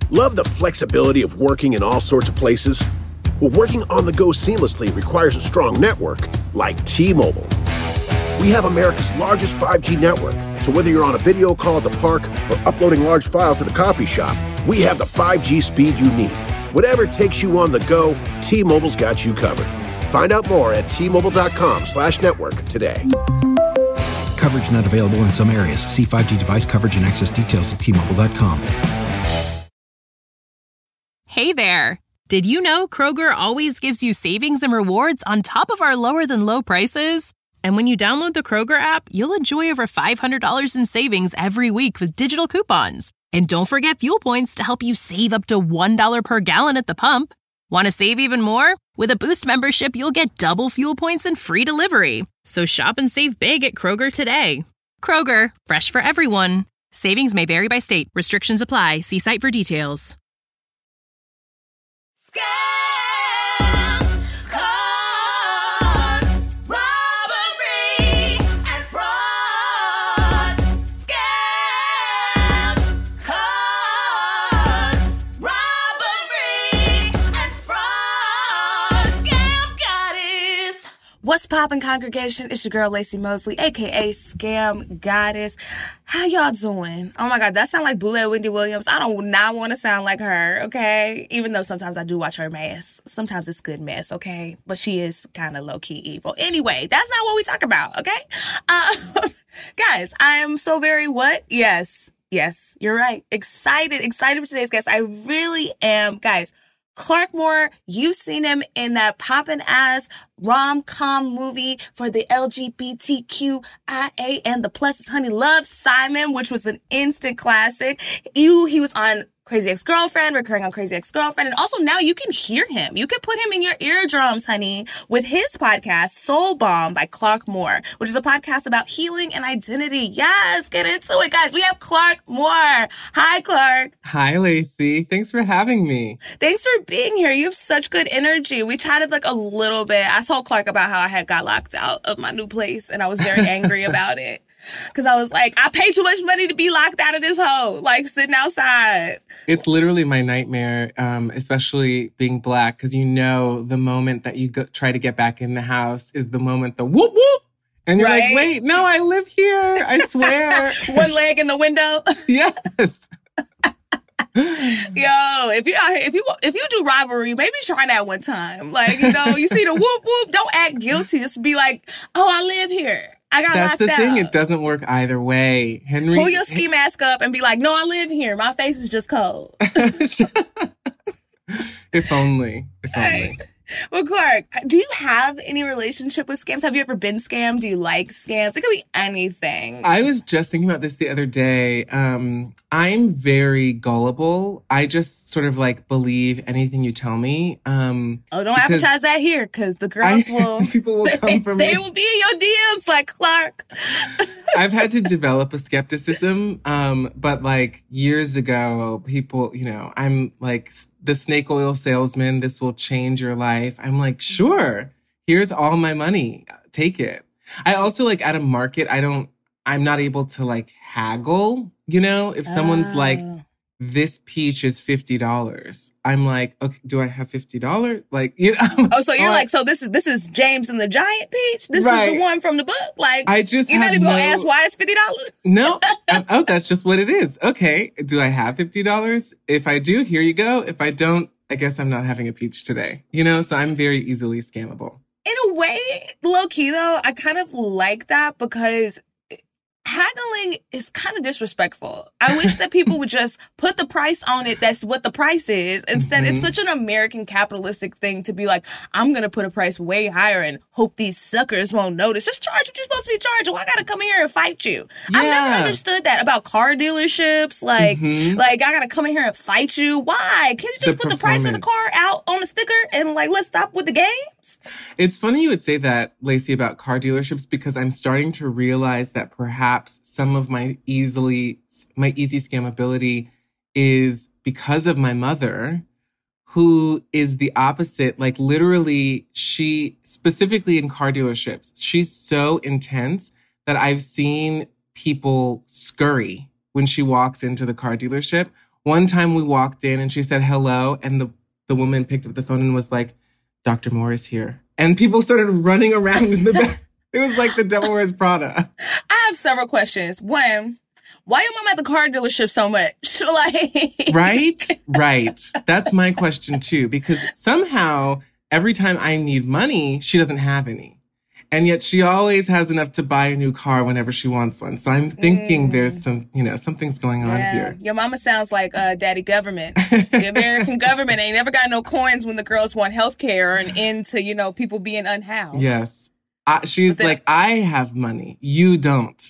Love the flexibility of working in all sorts of places? Well, working on the go seamlessly requires a strong network like T-Mobile. We have America's largest 5G network, so whether you're on a video call at the park or uploading large files at the coffee shop, we have the 5G speed you need. Whatever takes you on the go, T-Mobile's got you covered. Find out more at T-Mobile.com/network today. Coverage not available in some areas. See 5G device coverage and access details at T-Mobile.com. Hey there! Did you know Kroger always gives you savings and rewards on top of our lower-than-low prices? And when you download the Kroger app, you'll enjoy over $500 in savings every week with digital coupons. And don't forget fuel points to help you save up to $1 per gallon at the pump. Want to save even more? With a Boost membership, you'll get double fuel points and free delivery. So shop and save big at Kroger today. Kroger, fresh for everyone. Savings may vary by state. Restrictions apply. See site for details. Scams, con, robbery, and fraud. Scams, con, robbery, and fraud. Scam Goddess. What's poppin', congregation? It's your girl, Lacey Mosley, a.k.a. Scam Goddess. How y'all doing? Oh my God, that sound like Bootleg Wendy Williams. I don't not want to sound like her, okay? Even though sometimes I do watch her mess. Sometimes it's good mess, okay? But she is kind of low-key evil. Anyway, that's not what we talk about, okay? Guys, I am so very what? Yes, you're right. Excited for today's guest. I really am. Guys, Clark Moore, you've seen him in that poppin' ass rom-com movie for the LGBTQIA and the pluses, Honey Love Simon, which was an instant classic. He was on Crazy Ex-Girlfriend, recurring on Crazy Ex-Girlfriend. And also now you can hear him. You can put him in your eardrums, honey, with his podcast, Soul Bomb by Clark Moore, which is a podcast about healing and identity. Yes, get into it, guys. We have Clark Moore. Hi, Clark. Hi, Lacey. Thanks for having me. Thanks for being here. You have such good energy. We chatted like a little bit. I told Clark about how I had got locked out of my new place and I was very angry about it. Because I was like, I pay too much money to be locked out of this hole, like sitting outside. It's literally my nightmare, especially being Black, because you know the moment that you try to get back in the house is the moment the whoop whoop. And you're like, wait, no, I live here. I swear. One leg in the window. Yes. Yo, if you do robbery, maybe try that one time. Like, you know, you see the whoop whoop, don't act guilty. Just be like, oh, I live here. I got locked out. That's the thing. It doesn't work either way. Henry, pull your ski mask up and be like, no, I live here. My face is just cold. If only. Hey. Well, Clark, do you have any relationship with scams? Have you ever been scammed? Do you like scams? It could be anything. I was just thinking about this the other day. I'm very gullible. I just sort of like believe anything you tell me. Don't advertise that here because the girls will... people will come for me. They will be in your DMs like Clark. I've had to develop a skepticism. But like years ago, people, you know, I'm like the snake oil salesman. This will change your life. I'm like, sure, here's all my money. Take it. I also like at a market, I'm not able to like haggle, you know, if someone's like, this peach is $50. I'm like, okay, do I have $50? Like, you know. Oh, so you're like, so this is James and the Giant Peach? This is the one from the book? Like, I just you're not even going to ask why it's $50? No. That's just what it is. Okay. Do I have $50? If I do, here you go. If I don't, I guess I'm not having a peach today. You know, so I'm very easily scammable. In a way, low key though, I kind of like that because haggling is kind of disrespectful. I wish that people would just put the price on it. That's what the price is. Instead, it's such an American capitalistic thing to be like, I'm going to put a price way higher and hope these suckers won't notice. Just charge what you're supposed to be charging. Why I got to come in here and fight you? Yeah. I've never understood that about car dealerships. Like I got to come in here and fight you. Why? Can't you just put the price of the car out on a sticker and like, let's stop with the games? It's funny you would say that, Lacey, about car dealerships, because I'm starting to realize that perhaps some of my easy scammability is because of my mother, who is the opposite. Like literally, she specifically in car dealerships, she's so intense that I've seen people scurry when she walks into the car dealership. One time we walked in and she said hello, and the woman picked up the phone and was like, Dr. Moore is here. And people started running around in the back. It was like the Devil Wears Prada. I have several questions. One, why your mom at the car dealership so much? Like, Right. That's my question too, because somehow every time I need money, she doesn't have any. And yet she always has enough to buy a new car whenever she wants one. So I'm thinking there's some, something's going on here. Your mama sounds like daddy government. The American government ain't never got no coins when the girls want health care or an end to, people being unhoused. Yes. She's like, I have money. You don't.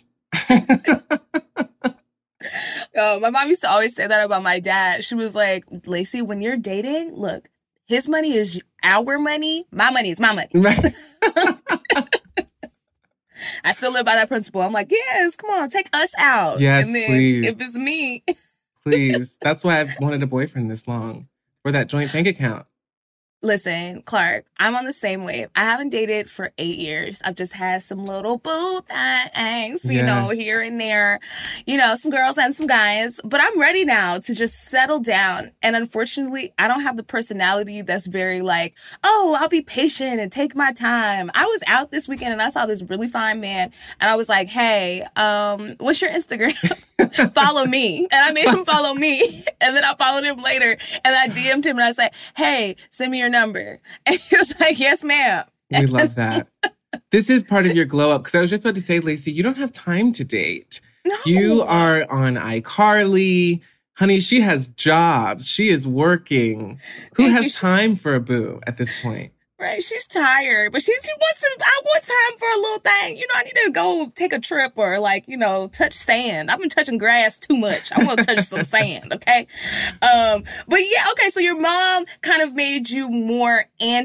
My mom used to always say that about my dad. She was like, Lacey, when you're dating, look, his money is our money. My money is my money. Right. I still live by that principle. I'm like, yes, come on, take us out. Yes, and then please. If it's me. Please. That's why I've wanted a boyfriend this long. For that joint bank account. Listen, Clark, I'm on the same wave. I haven't dated for 8 years. I've just had some little boo things, here and there, some girls and some guys. But I'm ready now to just settle down. And unfortunately, I don't have the personality that's very like, oh, I'll be patient and take my time. I was out this weekend and I saw this really fine man. And I was like, hey, what's your Instagram? Follow me. And I made him follow me. And then I followed him later and I DM'd him and I said, hey, send me your number. And he was like, yes, ma'am. We love that. This is part of your glow up. Because I was just about to say, Lacey, you don't have time to date. No. You are on iCarly. Honey, she has jobs. She is working. Who has time for a boo at this point? Right, she's tired, but she wants to. I want time for a little thing. I need to go take a trip or touch sand. I've been touching grass too much. I want to touch some sand, okay? But yeah, okay. So your mom kind of made you more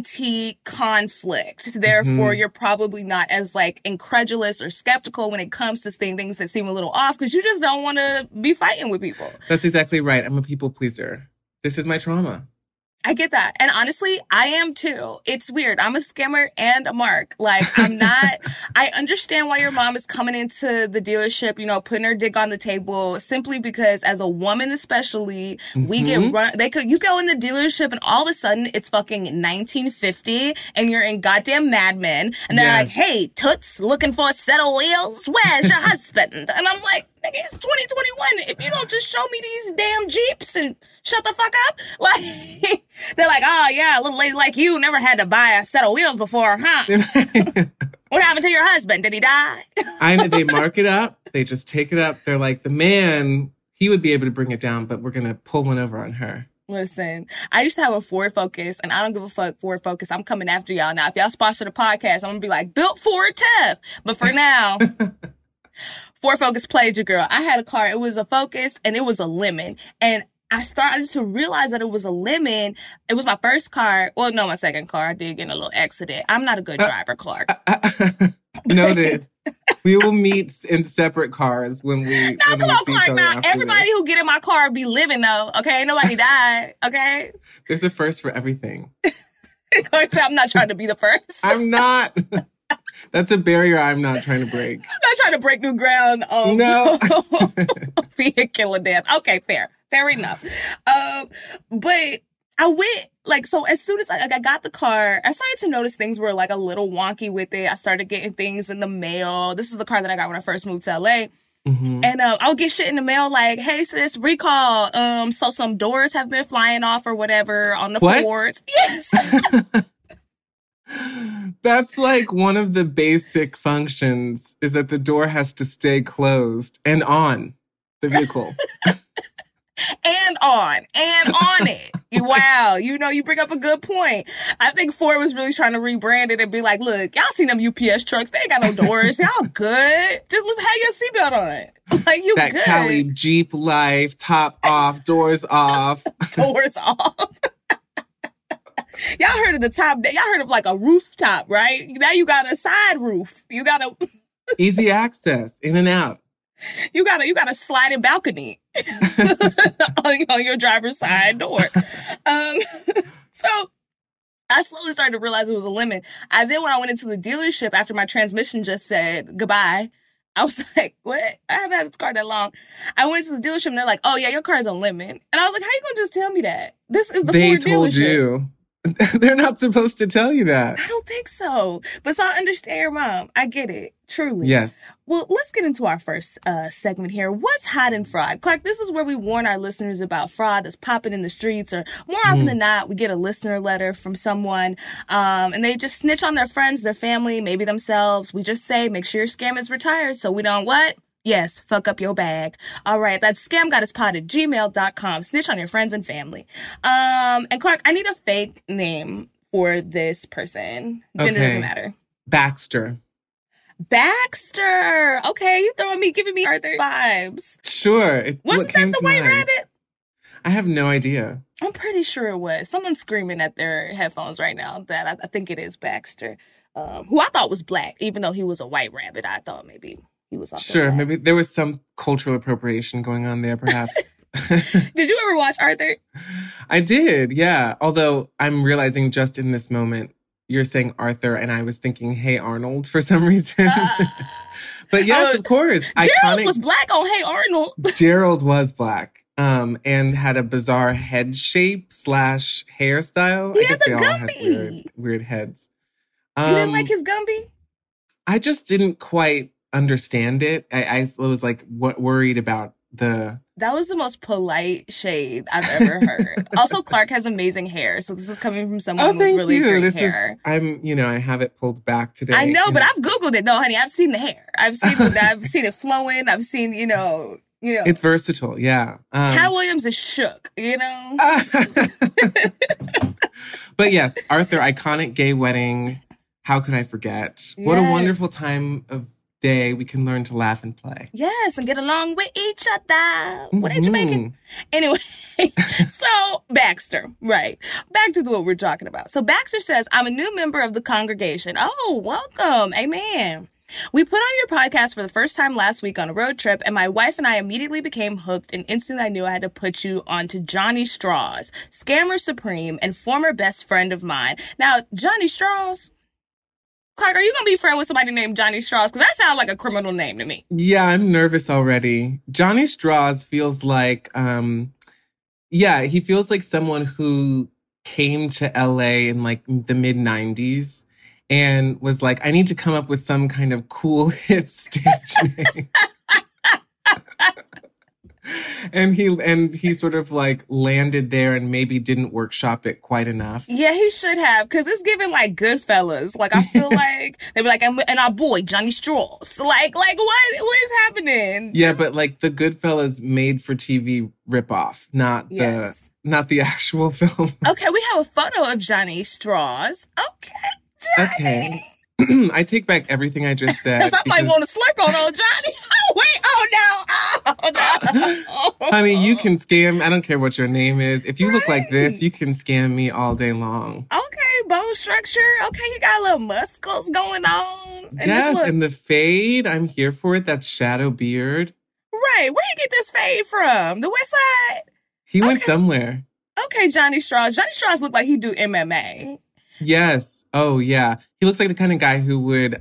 anti-conflict. Therefore, you're probably not as incredulous or skeptical when it comes to things that seem a little off because you just don't want to be fighting with people. That's exactly right. I'm a people pleaser. This is my trauma. I get that. And honestly, I am too. It's weird. I'm a scammer and a mark. I'm not, I understand why your mom is coming into the dealership, putting her dick on the table simply because as a woman, especially, we get run, you go in the dealership and all of a sudden it's fucking 1950 and you're in goddamn Mad Men and they're like, hey, toots, looking for a set of wheels? Where's your husband? And I'm like, nigga, it's 2021. If you don't just show me these damn Jeeps and shut the fuck up. They're like, oh, yeah, a little lady like you never had to buy a set of wheels before, huh? What happened to your husband? Did he die? I know they mark it up. They just take it up. They're like, the man, he would be able to bring it down, but we're going to pull one over on her. Listen, I used to have a Ford Focus, and I don't give a fuck, Ford Focus. I'm coming after y'all now. If y'all sponsor the podcast, I'm going to be like, built Ford tough. But for now... Ford Focus played your girl. I had a car. It was a Focus and it was a Lemon. And I started to realize that it was a Lemon. It was my first car. Well, no, my second car. I did get in a little accident. I'm not a good driver, Clark. Noted. We will meet in separate cars when we. No, come on, Clark. Now, everybody who get in my car be living though. Okay, nobody died. Okay. There's a first for everything. Clark said, "I'm not trying to be the first. I'm not. That's a barrier I'm not trying to break. I'm not trying to break new ground. No. Vehicular death. Okay, fair enough. But I went, so as soon as I got the car, I started to notice things were a little wonky with it. I started getting things in the mail. This is the car that I got when I first moved to LA. Mm-hmm. And I'll get shit in the mail like, hey, sis, recall. So some doors have been flying off or whatever on the Fords. Yes. That's one of the basic functions is that the door has to stay closed and on the vehicle. and on it. Wow. You bring up a good point. I think Ford was really trying to rebrand it and be like, look, y'all seen them UPS trucks. They ain't got no doors. Y'all good. Just have your seatbelt on. You that good. That Cali Jeep life, top off, doors off. Doors off. Y'all heard of the top? Y'all heard of a rooftop, right? Now you got a side roof. You got a easy access in and out. You got a sliding balcony on your driver's side door. So I slowly started to realize it was a Lemon. Then when I went into the dealership after my transmission just said goodbye, I was like, what? I haven't had this car that long. I went to the dealership and they're like, oh, yeah, your car's on limit. And I was like, how you going to just tell me that? This is the They Ford told dealership. you. They're not supposed to tell you that. I don't think so. But so I understand your mom. I get it. Truly. Yes. Well, let's get into our first segment here. What's hot in fraud? Clark, this is where we warn our listeners about fraud that's popping in the streets, or more often than not, we get a listener letter from someone and they just snitch on their friends, their family, maybe themselves. We just say, make sure your scam is retired so we don't what? Yes, fuck up your bag. All right, that's scamgoddesspod@gmail.com. Snitch on your friends and family. And Clark, I need a fake name for this person. Gender doesn't matter. Baxter. Baxter. Okay, you giving me Arthur vibes. Sure. Wasn't that the White Rabbit? I have no idea. I'm pretty sure it was. Someone's screaming at their headphones right now that I think it is Baxter, who I thought was black, even though he was a white rabbit. I thought maybe he was also Sure, black. maybe there was some cultural appropriation going on there, perhaps. Did you ever watch Arthur? I did, yeah. Although I'm realizing just in this moment, you're saying Arthur, and I was thinking, Hey Arnold, for some reason. But yes, of course. Gerald was black on Hey Arnold. Gerald was black. And had a bizarre head shape / hairstyle. He I guess has a they all had Gumby. weird heads. You didn't like his Gumby? I just didn't quite understand it. I was like worried about the... That was the most polite shade I've ever heard. Also, Clark has amazing hair, so this is coming from someone with really great hair. I have it pulled back today. I know, but I've Googled it. No, honey, I've seen the hair. I've seen it flowing. I've seen, It's versatile, yeah. Cat Williams is shook, But yes, Arthur, iconic gay wedding. How could I forget? What a wonderful time of day we can learn to laugh and play. Yes, and get along with each other. What ain't you making? Anyway, so Baxter, right. Back to what we're talking about. So Baxter says, I'm a new member of the congregation. Oh, welcome. Amen. We put on your podcast for the first time last week on a road trip, and my wife and I immediately became hooked, and instantly I knew I had to put you on to Johnny Straws, scammer supreme and former best friend of mine. Now, Johnny Straws, Clark, are you going to be friend with somebody named Johnny Straws? Because that sounds like a criminal name to me. Yeah, I'm nervous already. Johnny Straws feels like, he feels like someone who came to LA in like the mid 90s. And was like, I need to come up with some kind of cool hip stage name. and he sort of like landed there and maybe didn't workshop it quite enough. Yeah, he should have, because it's giving like Goodfellas. Like I feel like they'd be like, and our boy Johnny Straws. Like what is happening? Yeah, but like the Goodfellas made for TV ripoff, not the actual film. Okay, we have a photo of Johnny Straws. Okay. Johnny. Okay. I take back everything I just said. I might want to slurp on old Johnny. Oh, wait. Oh, no. Honey, you can scam. I don't care what your name is. If you look like this, you can scam me all day long. Okay, bone structure. Okay, you got a little muscles going on. And the fade. I'm here for it. That shadow beard. Right. Where you get this fade from? The West Side? He went somewhere. Okay, Johnny Straws. Johnny Straws look like he do MMA. Yes. Oh, yeah. He looks like the kind of guy who would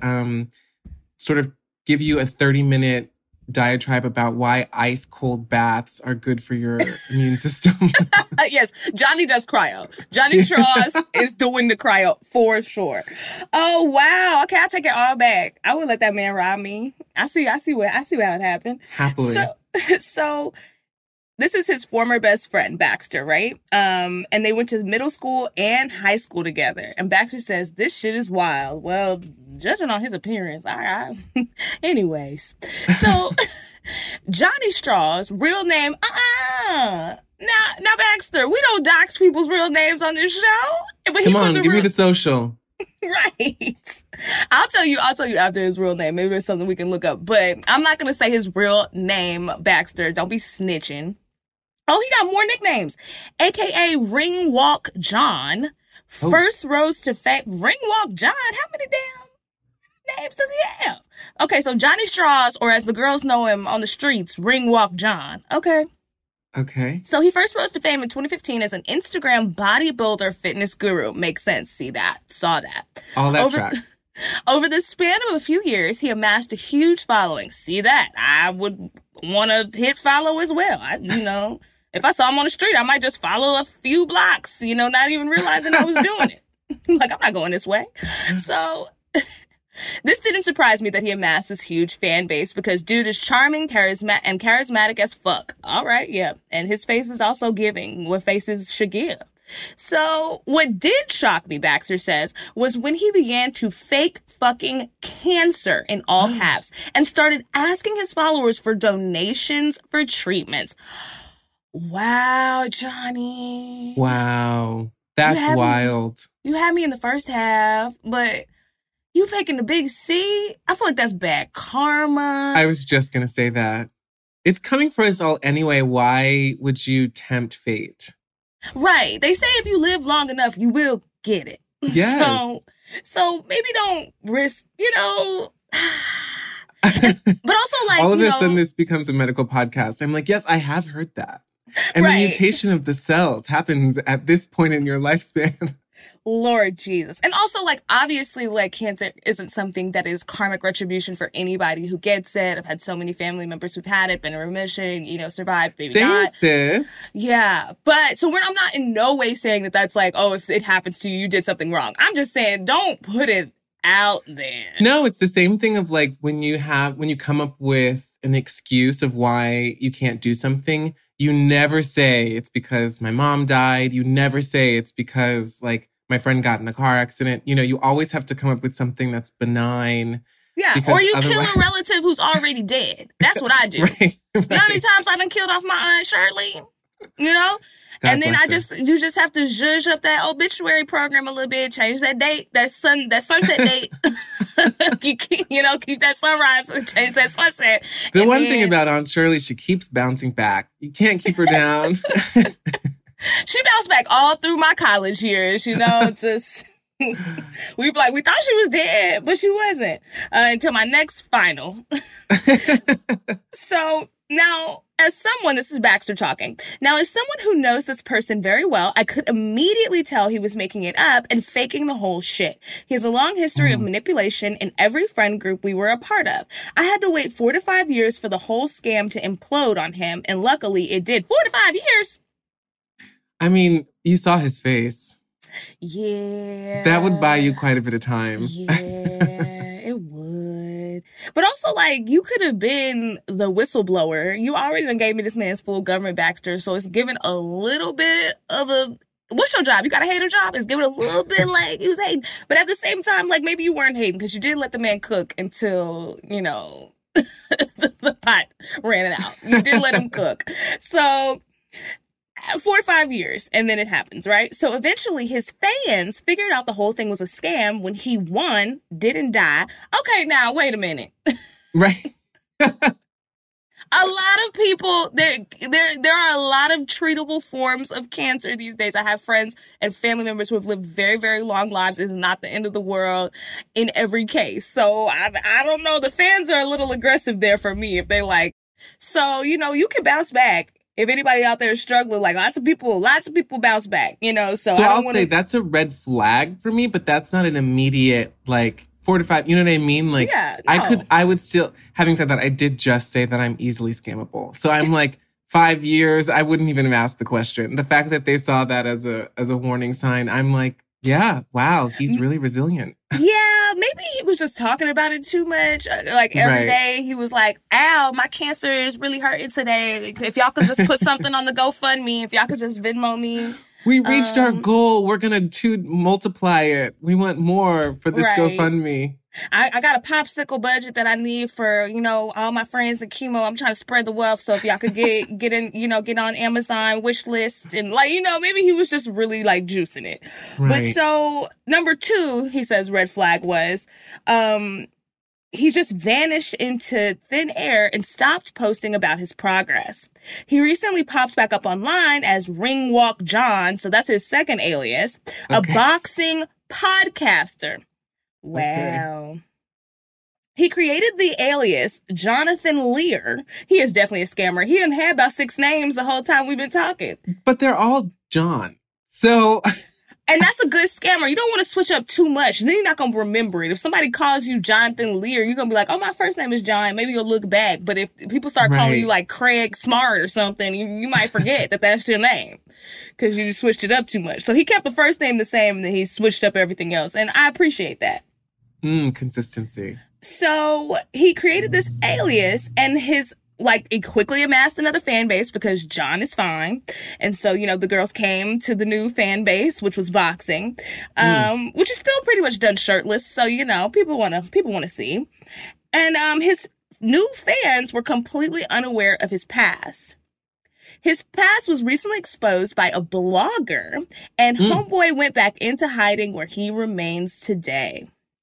sort of give you a 30-minute diatribe about why ice cold baths are good for your immune system. Yes, Johnny does cryo. Johnny Straws is doing the cryo for sure. Oh, wow. Okay, I'll take it all back. I would let that man rob me. I see how it happened. Happily. So this is his former best friend, Baxter, right? And they went to middle school and high school together. And Baxter says, this shit is wild. Well, judging on his appearance, anyways. So, Johnny Straws, real name, Now, Baxter, we don't dox people's real names on this show. But Come on, give me the social. Right. I'll tell you after his real name. Maybe there's something we can look up. But I'm not going to say his real name, Baxter. Don't be snitching. Oh, he got more nicknames. AKA Ring Walk John. First rose to fame. Ring Walk John? How many damn names does he have? Okay, so Johnny Straws, or as the girls know him on the streets, Ring Walk John. Okay. So he first rose to fame in 2015 as an Instagram bodybuilder fitness guru. Makes sense. See that. Saw that. All that tracks. Over the span of a few years, he amassed a huge following. See that? I would want to hit follow as well. If I saw him on the street, I might just follow a few blocks, not even realizing I was doing it. Like, I'm not going this way. So this didn't surprise me that he amassed this huge fan base because dude is charming, charismatic as fuck. All right, yeah. And his face is also giving what faces should give. So what did shock me, Baxter says, was when he began to fake fucking cancer in all caps and started asking his followers for donations for treatments. Wow, Johnny. Wow. That's wild. You had me in the first half, but you faking the big C? I feel like that's bad karma. I was just going to say that. It's coming for us all anyway. Why would you tempt fate? Right. They say if you live long enough, you will get it. Yes. So maybe don't risk, but also like, all of a sudden this becomes a medical podcast. I'm like, yes, I have heard that. And right. The mutation of the cells happens at this point in your lifespan. Lord Jesus. And also, like, obviously, like, cancer isn't something that is karmic retribution for anybody who gets it. I've had so many family members who've had it, been in remission, survived, maybe Same, not. sis. Yeah. But, so I'm not in no way saying that that's like, oh, if it happens to you, you did something wrong. I'm just saying, don't put it out there. No, it's the same thing of, like, when you come up with an excuse of why you can't do something, you never say it's because my mom died. You never say it's because, like, my friend got in a car accident. You always have to come up with something that's benign. Yeah, or you kill a relative who's already dead. That's what I do. Right. You know how many times I done killed off my Aunt Shirley? God and then you just have to zhuzh up that obituary program a little bit, change that date, that sunset date. Keep that sunrise, change that sunset. The one thing about Aunt Shirley, she keeps bouncing back. You can't keep her down. She bounced back all through my college years, just... we thought she was dead, but she wasn't until my next final. So now, this is Baxter talking. Now, as someone who knows this person very well, I could immediately tell he was making it up and faking the whole shit. He has a long history of manipulation in every friend group we were a part of. I had to wait 4 to 5 years for the whole scam to implode on him, and luckily it did. 4 to 5 years. I mean, you saw his face. Yeah. That would buy you quite a bit of time. Yeah, it would. But also, like, you could have been the whistleblower. You already done gave me this man's full government, Baxter, so it's given a little bit of a... What's your job? You got a hater job? It's given a little bit like he was hating. But at the same time, like, maybe you weren't hating because you did let the man cook until, the pot ran out. You did let him cook. So... 4 to 5 years, and then it happens, right? So eventually his fans figured out the whole thing was a scam when he won, didn't die. Okay, now, wait a minute. Right. A lot of people, there are a lot of treatable forms of cancer these days. I have friends and family members who have lived very, very long lives. It's not the end of the world in every case. So I don't know. The fans are a little aggressive there for me if they like. So, you can bounce back. If anybody out there is struggling, like lots of people bounce back, so I'll say that's a red flag for me, but that's not an immediate, like, 4 to 5, you know what I mean? Like, yeah, no. I would still, having said that, I did just say that I'm easily scammable. So I'm like, 5 years, I wouldn't even have asked the question. The fact that they saw that as a warning sign, I'm like, yeah, wow, he's really resilient. Yeah, maybe he was just talking about it too much. Like every day he was like, ow, my cancer is really hurting today. If y'all could just put something on the GoFundMe, if y'all could just Venmo me. We reached our goal. We're going to multiply it. We want more for this GoFundMe. I got a popsicle budget that I need for, all my friends and chemo. I'm trying to spread the wealth. So if y'all could get in, get on Amazon wish list and maybe he was just really like juicing it. Right. But so number 2, he says red flag was, he just vanished into thin air and stopped posting about his progress. He recently popped back up online as Ring Walk John. So that's his second alias, a boxing podcaster. Wow. Okay. He created the alias Jonathan Lear. He is definitely a scammer. He done had about 6 names the whole time we've been talking. But they're all John. So And that's a good scammer. You don't want to switch up too much. Then you're not going to remember it. If somebody calls you Jonathan Lear, you're going to be like, oh, my first name is John. Maybe you'll look back. But if people start calling you like Craig Smart or something, you might forget that that's your name because you switched it up too much. So he kept the first name the same and then he switched up everything else. And I appreciate that. Consistency. So he created this alias and it quickly amassed another fan base because John is fine. And so, the girls came to the new fan base, which was boxing, which is still pretty much done shirtless. So, people want to see. And his new fans were completely unaware of his past. His past was recently exposed by a blogger, and Homeboy went back into hiding where he remains today.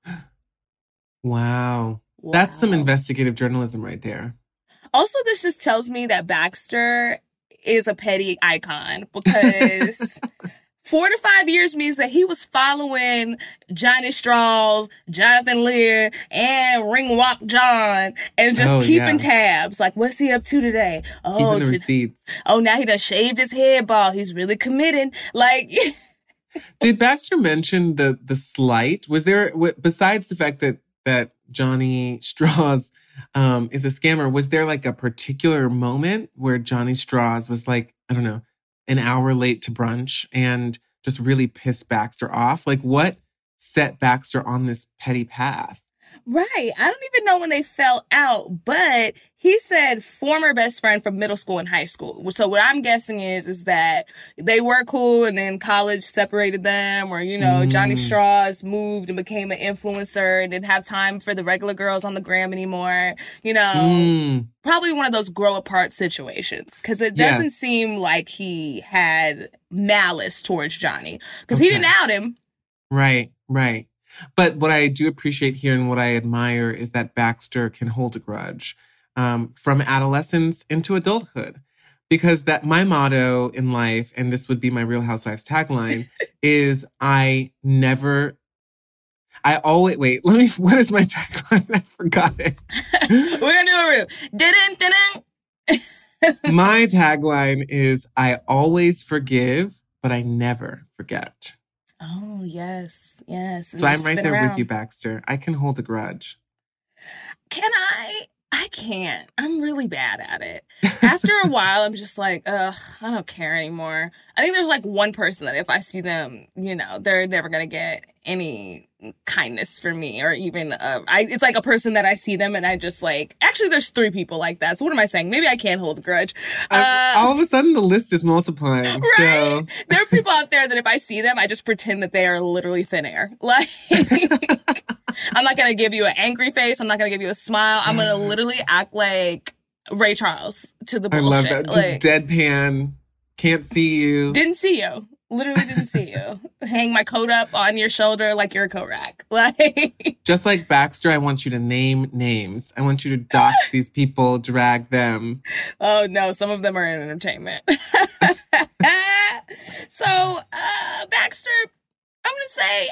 Wow. That's some investigative journalism right there. Also, this just tells me that Baxter is a petty icon because 4 to 5 years means that he was following Johnny Strauss, Jonathan Lear, and Ring Walk John and just keeping tabs. Like, what's he up to today? Keeping the receipts. Oh, now he done shaved his head bald. He's really committed. Like... Did Baxter mention the slight? Was there, besides the fact that Johnny Strauss is a scammer, was there like a particular moment where Johnny Strauss was like, I don't know, an hour late to brunch and just really pissed Baxter off? Like, what set Baxter on this petty path? Right. I don't even know when they fell out, but he said former best friend from middle school and high school. So what I'm guessing is that they were cool and then college separated them, or, Johnny Strauss moved and became an influencer and didn't have time for the regular girls on the gram anymore. Probably one of those grow apart situations, because it doesn't seem like he had malice towards Johnny, because he didn't out him. Right. But what I do appreciate here and what I admire is that Baxter can hold a grudge from adolescence into adulthood. Because that my motto in life, and this would be my Real Housewives tagline, is what is my tagline? I forgot it. We're going to do it. My tagline is, I always forgive, but I never forget. Oh, yes. So I'm right there with you, Baxter. I can hold a grudge. Can I? I can't. I'm really bad at it. After a while, I'm just like, I don't care anymore. I think there's like one person that if I see them, they're never going to get any kindness for me, or even, it's like a person that I see them and I just like, actually there's 3 people like that. So what am I saying? Maybe I can't hold a grudge. All of a sudden the list is multiplying. Right? So. There are people out there that if I see them, I just pretend that they are literally thin air. Like, I'm not going to give you an angry face. I'm not going to give you a smile. I'm going to literally act like Ray Charles to the bullshit. I love that. Just deadpan. Can't see you. Didn't see you. Literally didn't see you. Hang my coat up on your shoulder like you're a coat rack. Like, just like Baxter, I want you to name names. I want you to dox these people, drag them. Oh, no. Some of them are in entertainment. So, Baxter, I'm going to say,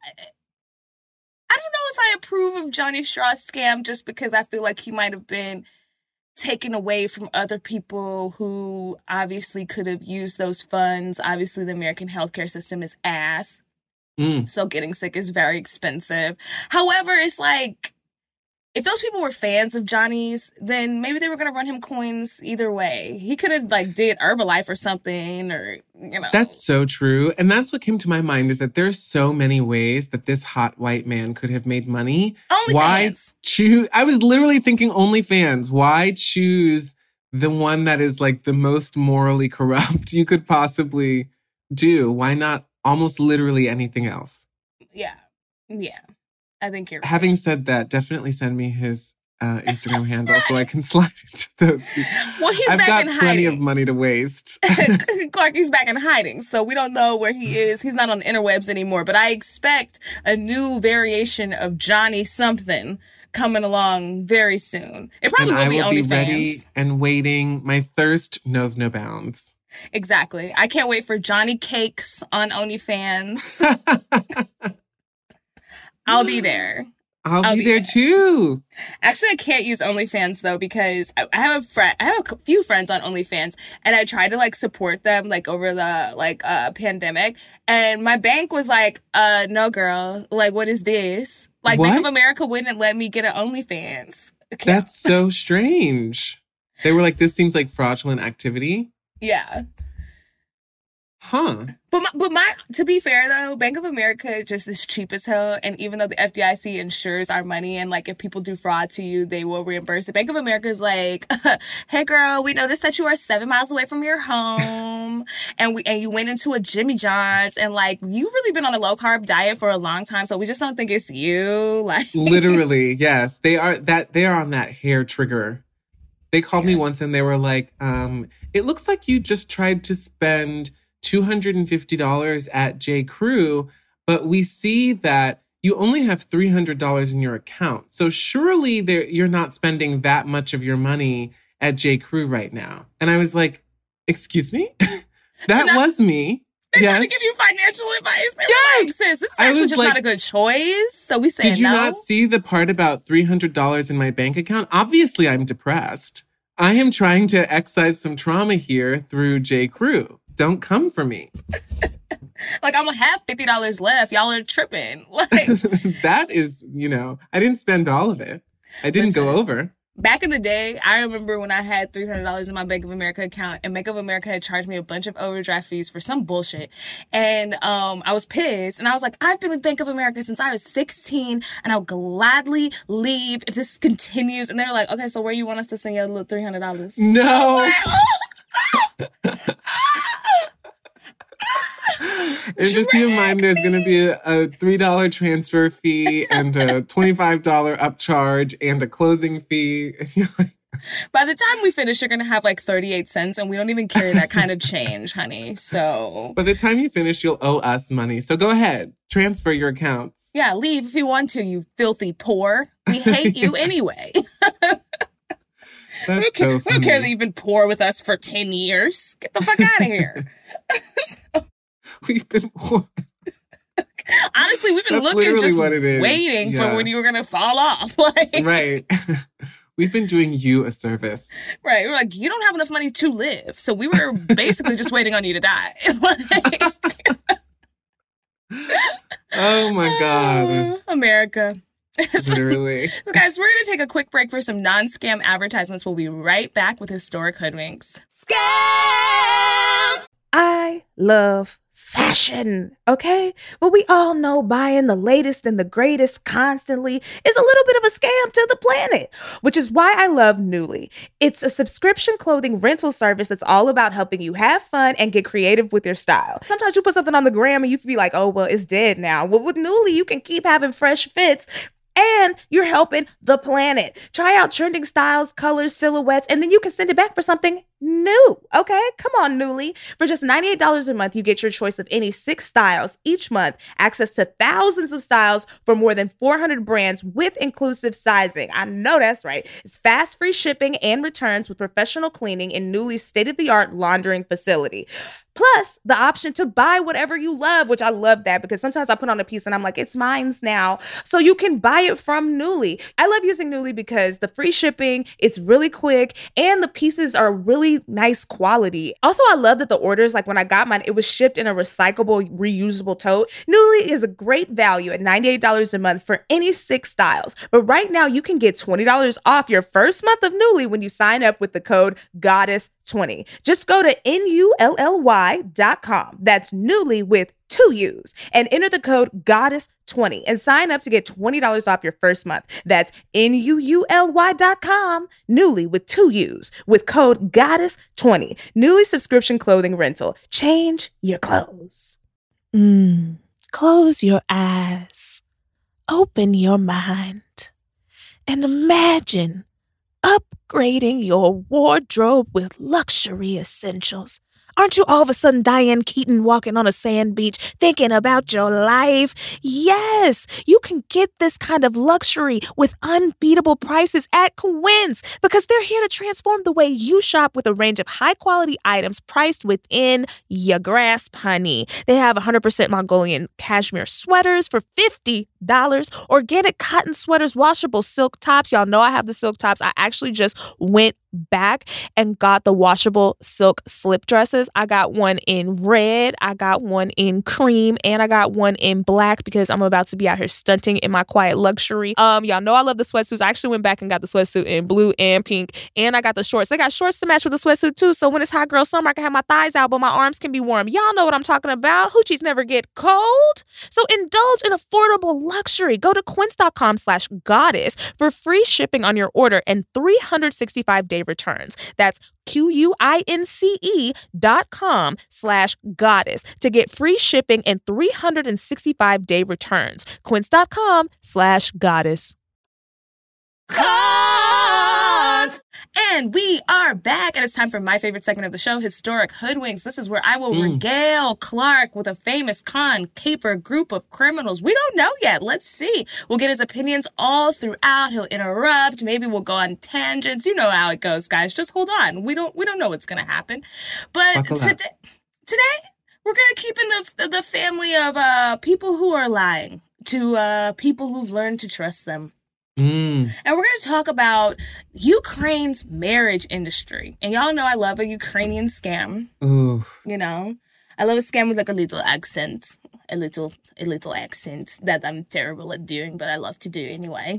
I don't know if I approve of Johnny Strauss' scam just because I feel like he might have been taken away from other people who obviously could have used those funds. Obviously, the American healthcare system is ass. So getting sick is very expensive. However, it's like, if those people were fans of Johnny's, then maybe they were going to run him coins either way. He could have did Herbalife or something, or, That's so true. And that's what came to my mind, is that there's so many ways that this hot white man could have made money. OnlyFans. I was literally thinking OnlyFans. Why choose the one that is like the most morally corrupt you could possibly do? Why not almost literally anything else? Yeah. I think you're right. Having said that, definitely send me his Instagram handle so I can slide into those. Well, he's I've back got in hiding. plenty of money to waste. Clarky's back in hiding, so we don't know where he is. He's not on the interwebs anymore, but I expect a new variation of Johnny something coming along very soon. It probably will be OnlyFans. I will be ready and waiting. My thirst knows no bounds. Exactly. I can't wait for Johnny Cakes on OnlyFans. I'll be there. I'll be there too. Actually, I can't use OnlyFans though because I have a friend. I have a few friends on OnlyFans, and I tried to like support them like over the pandemic, and my bank was like, "No, girl. Like, what is this? Like, What? Bank of America wouldn't let me get an OnlyFans account." That's so strange. They were like, this seems like fraudulent activity. Yeah. Huh. But my to be fair though, Bank of America is just as cheap as hell. And even though the FDIC insures our money and like if people do fraud to you, they will reimburse it. Bank of America is like, hey girl, we noticed that you are 7 miles away from your home, and you went into a Jimmy John's, and like you really been on a low carb diet for a long time, so we just don't think it's you. Like Literally, yes. They are on that hair trigger. They called me once and they were like, it looks like you just tried to spend $250 at J. Crew, but we see that you only have $300 in your account. So surely you're not spending that much of your money at J. Crew right now. And I was like, excuse me? That was me. They're trying to give you financial advice. They were like, sis, this is actually just not a good choice. So we said no. Did you not see the part about $300 in my bank account? Obviously, I'm depressed. I am trying to excise some trauma here through J. Crew. Don't come for me. Like, I'm going to have $50 left. Y'all are tripping. Like, that is, I didn't spend all of it. I didn't go over. Back in the day, I remember when I had $300 in my Bank of America account, and Bank of America had charged me a bunch of overdraft fees for some bullshit. And I was pissed. And I was like, I've been with Bank of America since I was 16, and I'll gladly leave if this continues. And they were like, okay, so where you want us to send you a little $300? No. And just keep in mind, there's going to be a $3 transfer fee and a $25 upcharge and a closing fee. By the time we finish, you're going to have like 38 cents, and we don't even carry that kind of change, honey. So by the time you finish, you'll owe us money. So go ahead, transfer your accounts. Yeah, leave if you want to, you filthy poor. We hate you anyway. That's we so funny. don't care that you've been poor with us for 10 years. Get the fuck out of here. We've been poor. Honestly, we've been looking, just waiting for when you were going to fall off. Like, right. We've been doing you a service. Right. We're like, you don't have enough money to live. So we were basically just waiting on you to die. Like, oh my God. America. Literally. So guys, we're going to take a quick break for some non-scam advertisements. We'll be right back with Historic Hoodwinks. Scams! I love fashion, okay? But we all know buying the latest and the greatest constantly is a little bit of a scam to the planet, which is why I love Nuuly. It's a subscription clothing rental service that's all about helping you have fun and get creative with your style. Sometimes you put something on the gram and you can be like, oh, well, it's dead now. Well, with Nuuly, you can keep having fresh fits, and you're helping the planet. Try out trending styles, colors, silhouettes, and then you can send it back for something new, okay? Come on, Nuuly. For just $98 a month, you get your choice of any 6 styles each month, access to thousands of styles for more than 400 brands with inclusive sizing. I know that's right. It's fast, free shipping and returns with professional cleaning in Nuuly's state-of-the-art laundering facility. Plus, the option to buy whatever you love, which I love that because sometimes I put on a piece and I'm like, it's mine's now. So you can buy it from Nuuly. I love using Nuuly because the free shipping, it's really quick, and the pieces are really nice quality. Also, I love that the orders, like when I got mine, it was shipped in a recyclable, reusable tote. Nuuly is a great value at $98 a month for any 6 styles. But right now, you can get $20 off your first month of Nuuly when you sign up with the code GODDESS20. Just go to NULLY.com. That's Nuuly with 2 U's and enter the code GODDESS20 and sign up to get $20 off your first month. That's NUULY.com. Nuuly with 2 U's with code GODDESS20. Nuuly subscription clothing rental. Change your clothes. Close your eyes. Open your mind. And imagine upgrading your wardrobe with luxury essentials. Aren't you all of a sudden Diane Keaton walking on a sand beach thinking about your life? Yes, you can get this kind of luxury with unbeatable prices at Quince because they're here to transform the way you shop with a range of high-quality items priced within your grasp, honey. They have 100% Mongolian cashmere sweaters for $50 Organic cotton sweaters, washable silk tops. Y'all know I have the silk tops. I actually just went back and got the washable silk slip dresses. I got one in red, I got one in cream, and I got one in black because I'm about to be out here stunting in my quiet luxury. Y'all know I love the sweatsuits. I actually went back and got the sweatsuit in blue and pink, and I got the shorts. They got shorts to match with the sweatsuit too, so when it's hot girl summer, I can have my thighs out, but my arms can be warm. Y'all know what I'm talking about. Hoochies never get cold. So indulge in affordable luxury. Go to quince.com/goddess for free shipping on your order and 365-day returns. That's QUINCE.com/goddess to get free shipping and 365-day returns. Quince.com/goddess. Cut! And we are back, and it's time for my favorite segment of the show, Historic Hoodwinks. This is where I will regale Clark with a famous con caper group of criminals. We don't know yet. Let's see. We'll get his opinions all throughout. He'll interrupt. Maybe we'll go on tangents. You know how it goes, guys. Just hold on. We don't know what's gonna happen. But today we're gonna keep in the family of people who are lying to people who've learned to trust them. And we're going to talk about Ukraine's marriage industry. And y'all know I love a Ukrainian scam. Ooh. You know, I love a scam with like a little accent, a little accent that I'm terrible at doing, but I love to do anyway.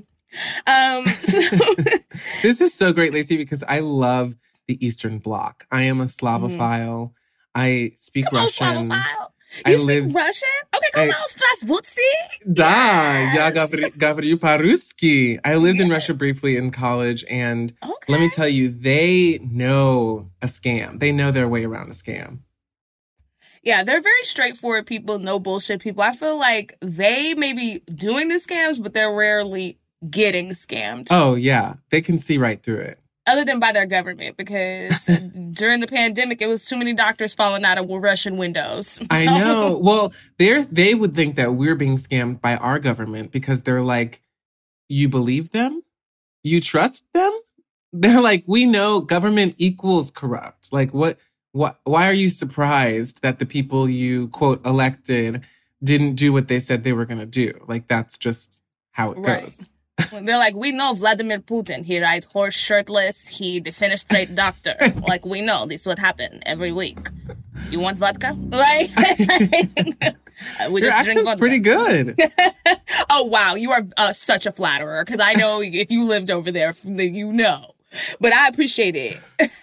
This is so great, Lacey, because I love the Eastern Bloc. I am a Slavophile. I speak Russian. Slavophile. You speak Russian? Okay, come on, Strasvutsi. Да, я говорю по-русски. I lived in Russia briefly in college, and let me tell you, they know a scam. They know their way around a scam. Yeah, they're very straightforward people, no bullshit people. I feel like they may be doing the scams, but they're rarely getting scammed. Oh, yeah. They can see right through it. Other than by their government, because during the pandemic, it was too many doctors falling out of Russian windows. I know. Well, they would think that we're being scammed by our government because they're like, you believe them? You trust them? They're like, we know government equals corrupt. Like, why are you surprised that the people you, quote, elected didn't do what they said they were going to do? Like, that's just how it goes. They're like, we know Vladimir Putin. He rides horse shirtless. He defenestrate doctor. Like, we know this would happen every week. You want vodka? Like, we Your just drink vodka. Pretty good. Oh, wow. You are such a flatterer. Because I know if you lived over there, you know. But I appreciate it.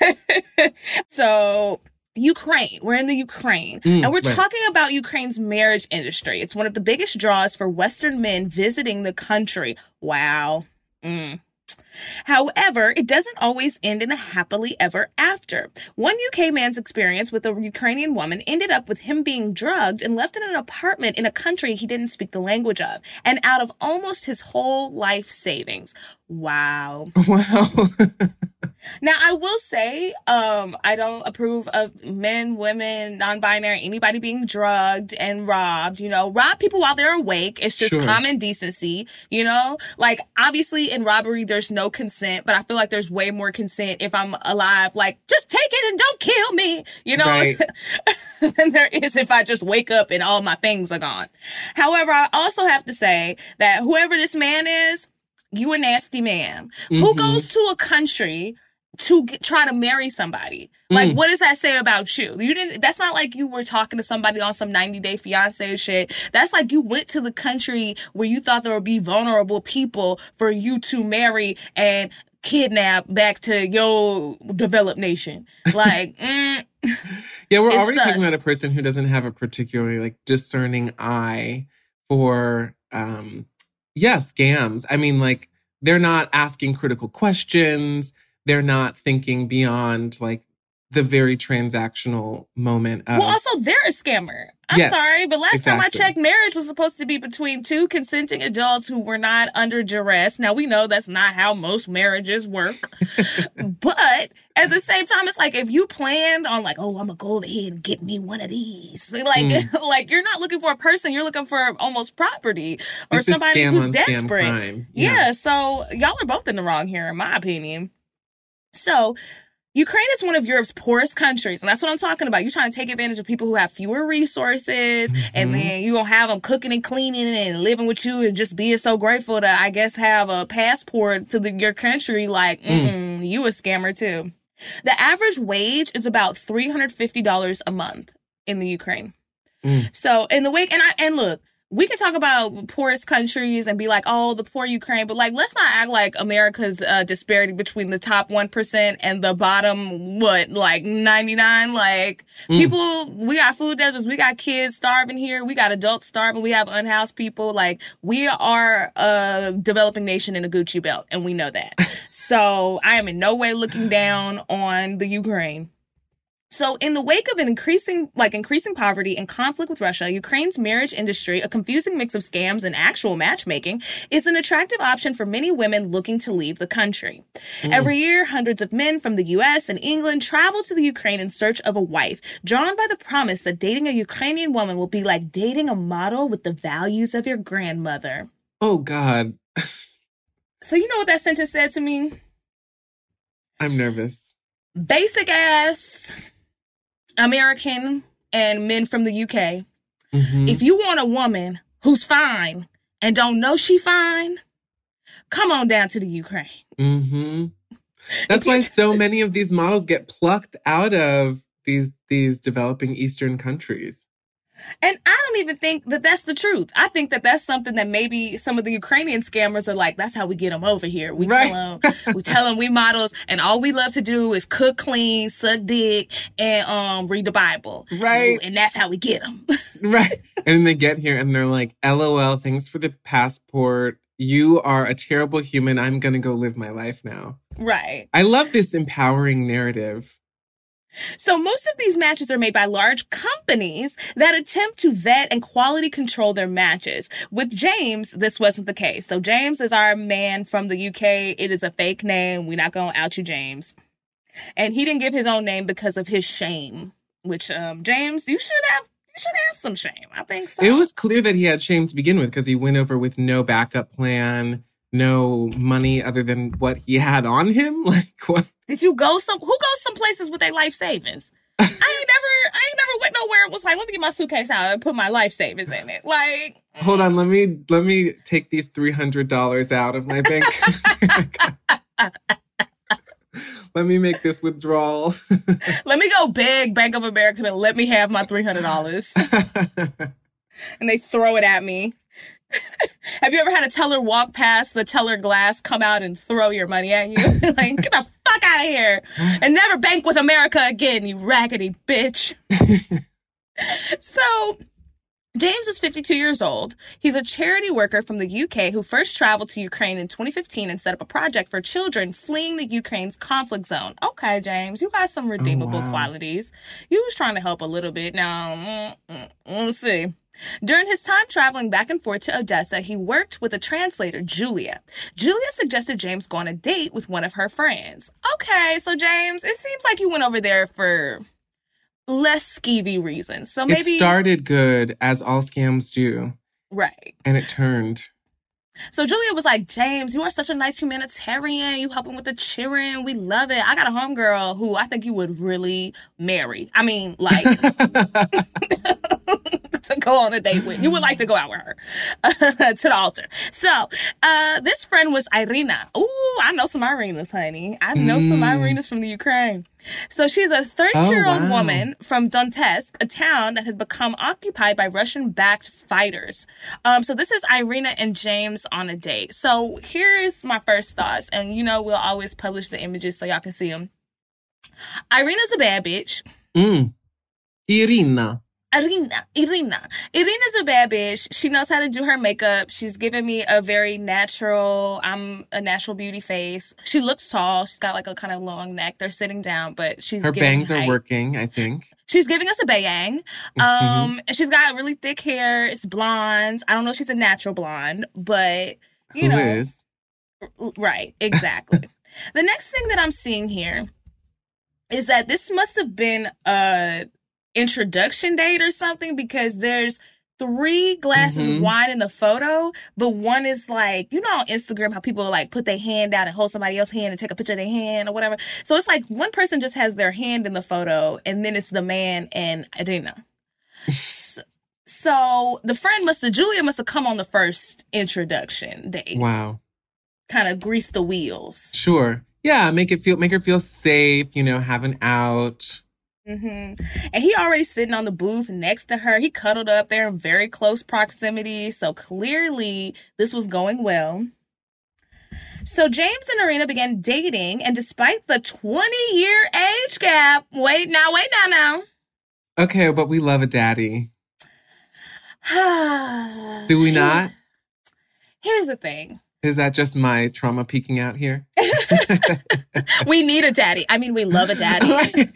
So... Ukraine. We're in the Ukraine. And we're talking about Ukraine's marriage industry. It's one of the biggest draws for Western men visiting the country. Wow. However, it doesn't always end in a happily ever after. One UK man's experience with a Ukrainian woman ended up with him being drugged and left in an apartment in a country he didn't speak the language of, and out of almost his whole life savings. Wow. Wow. Now, I will say, I don't approve of men, women, non-binary, anybody being drugged and robbed. You know, rob people while they're awake. It's just common decency, you know? Like, obviously, in robbery, there's no consent, but I feel like there's way more consent if I'm alive. Like, just take it and don't kill me, you know? Right. Than there is if I just wake up and all my things are gone. However, I also have to say that whoever this man is, you a nasty man. Who goes to a country to try to marry somebody? Like, what does that say about you? That's not like you were talking to somebody on some 90-day fiancé shit. That's like you went to the country where you thought there would be vulnerable people for you to marry and kidnap back to your developed nation. Like, yeah, we're already sus. talking about a person who doesn't have a particularly like discerning eye for, scams. I mean, like, they're not asking critical questions. They're not thinking beyond like the very transactional moment of... Well, also, they're a scammer. I'm sorry, but last time I checked, marriage was supposed to be between two consenting adults who were not under duress. Now, we know that's not how most marriages work. But at the same time, it's like, if you planned on like, oh, I'm going to go over here and get me one of these. Like, like you're not looking for a person. You're looking for almost property or it's somebody who's desperate. Crime. Yeah, so y'all are both in the wrong here, in my opinion. So... Ukraine is one of Europe's poorest countries, and that's what I'm talking about. You're trying to take advantage of people who have fewer resources, and then you're going to have them cooking and cleaning and living with you and just being so grateful to, I guess, have a passport to your country. Like, you a scammer, too. The average wage is about $350 a month in the Ukraine. So in the wake, and look, we can talk about poorest countries and be like, oh, the poor Ukraine, but like, let's not act like America's disparity between the top 1% and the bottom, 99? Like, people, we got food deserts, we got kids starving here, we got adults starving, we have unhoused people. Like, we are a developing nation in a Gucci belt, and we know that. So I am in no way looking down on the Ukraine. So in the wake of an increasing poverty and conflict with Russia, Ukraine's marriage industry, a confusing mix of scams and actual matchmaking, is an attractive option for many women looking to leave the country. Every year, hundreds of men from the U.S. and England travel to the Ukraine in search of a wife, drawn by the promise that dating a Ukrainian woman will be like dating a model with the values of your grandmother. Oh, God. So you know what that sentence said to me? I'm nervous. Basic ass American and men from the UK. If you want a woman who's fine and don't know she fine, come on down to the Ukraine. That's why so many of these models get plucked out of these developing Eastern countries. And I don't even think that that's the truth. I think that that's something that maybe some of the Ukrainian scammers are like, that's how we get them over here. We tell them we models, and all we love to do is cook, clean, suck dick, and read the Bible. Right. And that's how we get them. Right. And then they get here and they're like, LOL, thanks for the passport. You are a terrible human. I'm going to go live my life now. Right. I love this empowering narrative. So most of these matches are made by large companies that attempt to vet and quality control their matches. With James, this wasn't the case. So James is our man from the UK. It is a fake name. We're not going to out you, James. And he didn't give his own name because of his shame, which, James, you should have some shame. I think so. It was clear that he had shame to begin with because he went over with no backup plan, no money other than what he had on him. Like, what? Did you go who goes some places with their life savings? I ain't never went nowhere. It was like, let me get my suitcase out and put my life savings in it. Like, hold on, let me take these $300 out of my bank. Let me make this withdrawal. Let me go beg Bank of America to let me have my $300. And they throw it at me. Have you ever had a teller walk past the teller glass, come out and throw your money at you? Like, get the fuck out of here and never bank with America again, you raggedy bitch. So James is 52 years old. He's a charity worker from the UK who first traveled to Ukraine in 2015 and set up a project for children fleeing the Ukraine's conflict zone. Okay, James, you got some redeemable qualities. You was trying to help a little bit. Now, let's see. During his time traveling back and forth to Odessa, he worked with a translator, Julia. Julia suggested James go on a date with one of her friends. Okay, so James, it seems like you went over there for less skeevy reasons. So maybe it started good, as all scams do. Right. And it turned. So Julia was like, James, you are such a nice humanitarian. You helping with the children. We love it. I got a homegirl who I think you would really marry. I mean, like... to go on a date with. You would like to go out with her to the altar. So this friend was Irina. Ooh, I know some Irinas, honey. I know some Irinas from the Ukraine. So she's a 32-year-old woman from Donetsk, a town that had become occupied by Russian-backed fighters. So this is Irina and James on a date. So here's my first thoughts. And, you know, we'll always publish the images so y'all can see them. Irina's a bad bitch. Irina's a bad bitch. She knows how to do her makeup. She's giving me a very natural, I'm a natural beauty face. She looks tall. She's got like a kind of long neck. They're sitting down, but she's her giving bangs height. Are working, I think. She's giving us a bayang. And she's got really thick hair. It's blonde. I don't know if she's a natural blonde, but you know. Who is? Right, exactly. The next thing that I'm seeing here is that this must have been a introduction date or something, because there's 3 glasses of wine in the photo, but one is like, you know, on Instagram, how people like put their hand out and hold somebody else's hand and take a picture of their hand or whatever. So it's like one person just has their hand in the photo, and then it's the man and Adina. So the friend Julia must have come on the first introduction date. Wow. Kind of grease the wheels. Sure. Yeah, make her feel safe, you know, have an out. And he already sitting on the booth next to her. He cuddled up there in very close proximity. So clearly this was going well. So James and Irina began dating, and despite the 20-year age gap, wait now. Okay, but we love a daddy. Do we not? Here's the thing. Is that just my trauma peeking out here? We need a daddy. I mean, we love a daddy.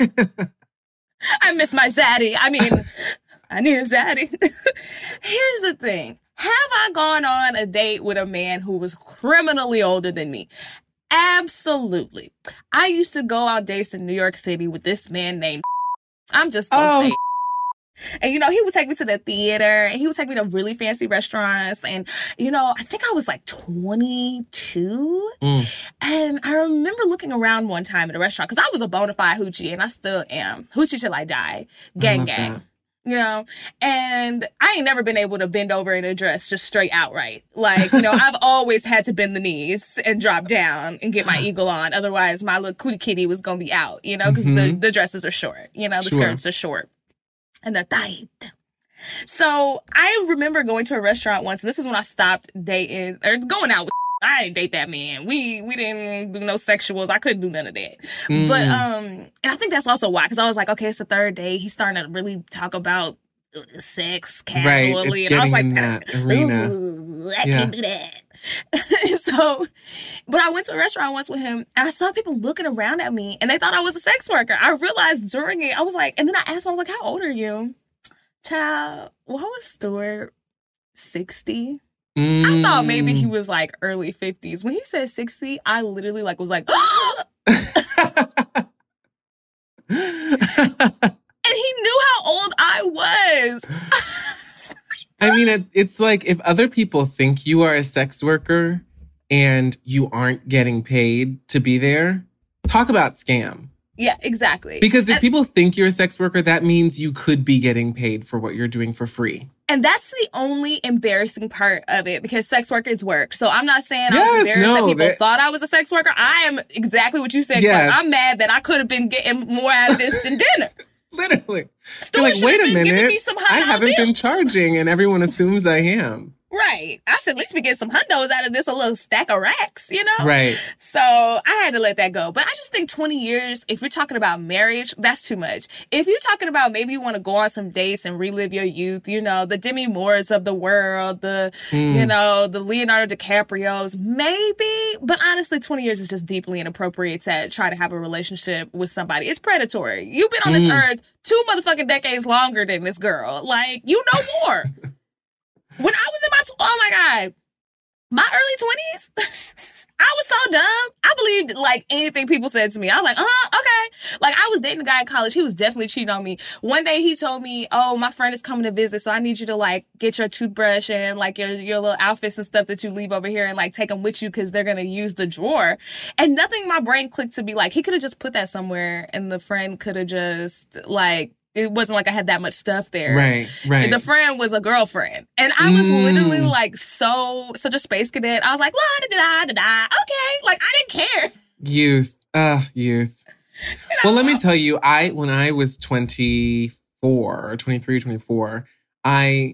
I miss my zaddy. I mean, I need a zaddy. Here's the thing. Have I gone on a date with a man who was criminally older than me? Absolutely. I used to go on dates in New York City with this man named I'm just gonna say. And, you know, he would take me to the theater, and he would take me to really fancy restaurants. And, you know, I think I was like 22. And I remember looking around one time at a restaurant, because I was a bona fide hoochie, and I still am. Hoochie till I die. Gang. You know, and I ain't never been able to bend over in a dress just straight outright. Like, you know, I've always had to bend the knees and drop down and get my eagle on. Otherwise, my little cootie kitty was going to be out, you know, because the dresses are short, you know, the skirts are short. And they're tight. So I remember going to a restaurant once, and this is when I stopped dating or going out with. I didn't date that man. We didn't do no sexuals. I couldn't do none of that. But and I think that's also why, because I was like, okay, it's the third day. He's starting to really talk about sex casually, right, and I was like, ooh, I can't do that. So, but I went to a restaurant once with him, and I saw people looking around at me, and they thought I was a sex worker. I realized during it, I was like, and then I asked him, I was like, how old are you? Child, what was Stuart? 60? I thought maybe he was like early 50s. When he said 60, I literally like was like, and he knew how old I was. I mean, it's like if other people think you are a sex worker and you aren't getting paid to be there, talk about scam. Yeah, exactly. Because if people think you're a sex worker, that means you could be getting paid for what you're doing for free. And that's the only embarrassing part of it, because sex work is work. So I'm not saying I was embarrassed that people thought I was a sex worker. I am exactly what you said. Yes. I'm mad that I could have been getting more out of this than dinner. Literally. Stuart like, wait a minute. I haven't been bills. charging, and everyone assumes I am. Right. I should at least be getting some hundos out of this, a little stack of racks, you know? Right. So I had to let that go. But I just think 20 years, if you're talking about marriage, that's too much. If you're talking about maybe you want to go on some dates and relive your youth, you know, the Demi Moores of the world, you know, the Leonardo DiCaprios, maybe. But honestly, 20 years is just deeply inappropriate to try to have a relationship with somebody. It's predatory. You've been on this earth 2 motherfucking decades longer than this girl. Like, you know more. When I was in my early 20s, I was so dumb. I believed like anything people said to me. I was like, okay. Like I was dating a guy in college. He was definitely cheating on me. One day he told me, oh, my friend is coming to visit, so I need you to like get your toothbrush and like your little outfits and stuff that you leave over here and like take them with you because they're going to use the drawer. And nothing in my brain clicked to be like, he could have just put that somewhere and the friend could have just like, it wasn't like I had that much stuff there. Right. The friend was a girlfriend. And I was literally like such a space cadet. I was like, la-da-da-da-da. Okay. Like, I didn't care. Youth. Well, let me tell you, when I was 23, 24, by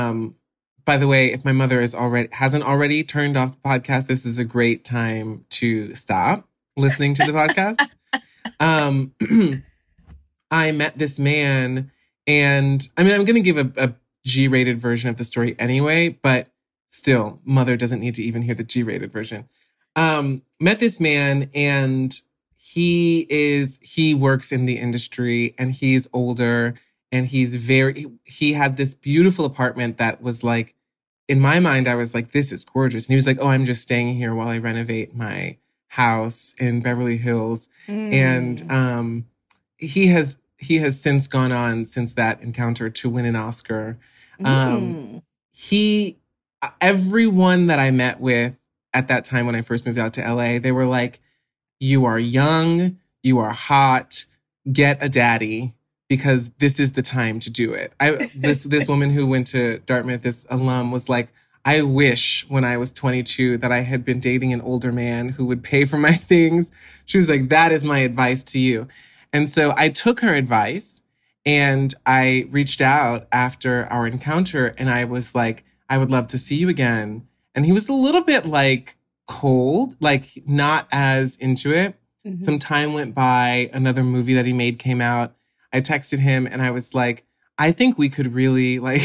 the way, if my mother hasn't already turned off the podcast, this is a great time to stop listening to the podcast. I met this man, and I mean, I'm going to give a G-rated version of the story anyway, but still, mother doesn't need to even hear the G-rated version. Met this man, and he works in the industry, and he's older, and he had this beautiful apartment that was like, in my mind, I was like, this is gorgeous. And he was like, oh, I'm just staying here while I renovate my house in Beverly Hills. And he has since gone on since that encounter to win an Oscar. Everyone that I met with at that time when I first moved out to LA, they were like, you are young, you are hot, get a daddy, because this is the time to do it. This woman who went to Dartmouth, this alum, was like, I wish when I was 22 that I had been dating an older man who would pay for my things. She was like, that is my advice to you. And so I took her advice and I reached out after our encounter and I was like, I would love to see you again. And he was a little bit like cold, like not as into it. Mm-hmm. Some time went by, another movie that he made came out. I texted him and I was like, I think we could really like...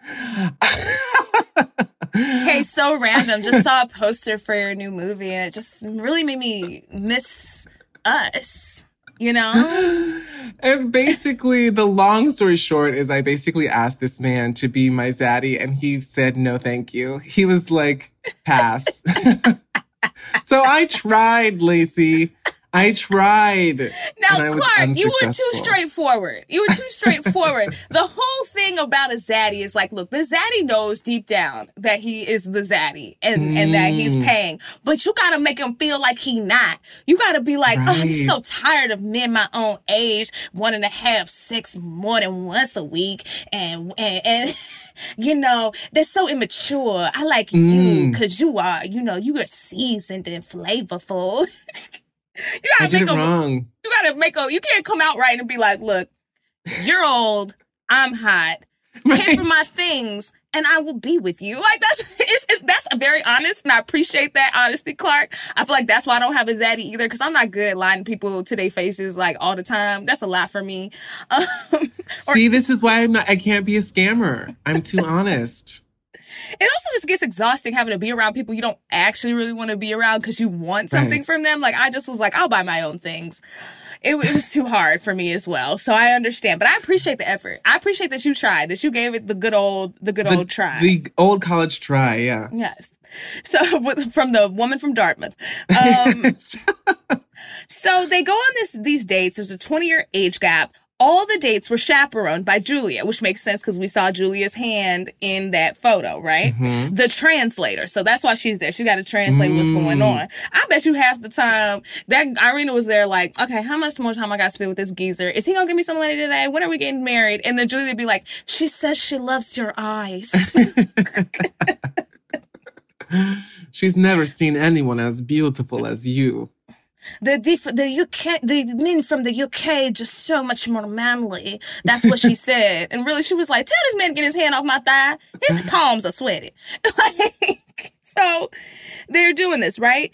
Hey, so random. Just saw a poster for your new movie and it just really made me miss us, you know? And basically, the long story short is I basically asked this man to be my zaddy and he said, no, thank you. He was like, pass. So I tried, Lacey. I tried. Now, Clark, you were too straightforward. The whole thing about a zaddy is like, look, the zaddy knows deep down that he is the zaddy and that he's paying. But you got to make him feel like he not. You got to be like, right. Oh, I'm so tired of men my own age wanting to have sex more than once a week. And you know, they're so immature. I like you because you are, you know, you are seasoned and flavorful. You gotta make wrong. You gotta make a. You can't come out right and be like, "Look, you're old. I'm hot. Pay for my things, and I will be with you." Like that's very honest, and I appreciate that honesty, Clark. I feel like that's why I don't have a zaddy either, because I'm not good at lying to people to their faces like all the time. That's a lot for me. See, this is why I can't be a scammer. I'm too honest. It also just gets exhausting having to be around people you don't actually really want to be around because you want something from them. Like, I just was like, I'll buy my own things. It was too hard for me as well. So I understand. But I appreciate the effort. I appreciate that you tried, that you gave it the good old try. The old college try, yeah. Yes. So from the woman from Dartmouth. So they go on these dates. There's a 20-year age gap. All the dates were chaperoned by Julia, which makes sense because we saw Julia's hand in that photo, right? Mm-hmm. The translator. So that's why she's there. She got to translate what's going on. I bet you half the time that Irina was there like, okay, how much more time I got to spend with this geezer? Is he going to give me some money today? When are we getting married? And then Julia would be like, she says she loves your eyes. She's never seen anyone as beautiful as you. The men from the UK just so much more manly. That's what she said. And really, she was like, tell this man to get his hand off my thigh. His palms are sweaty. So they're doing this, right?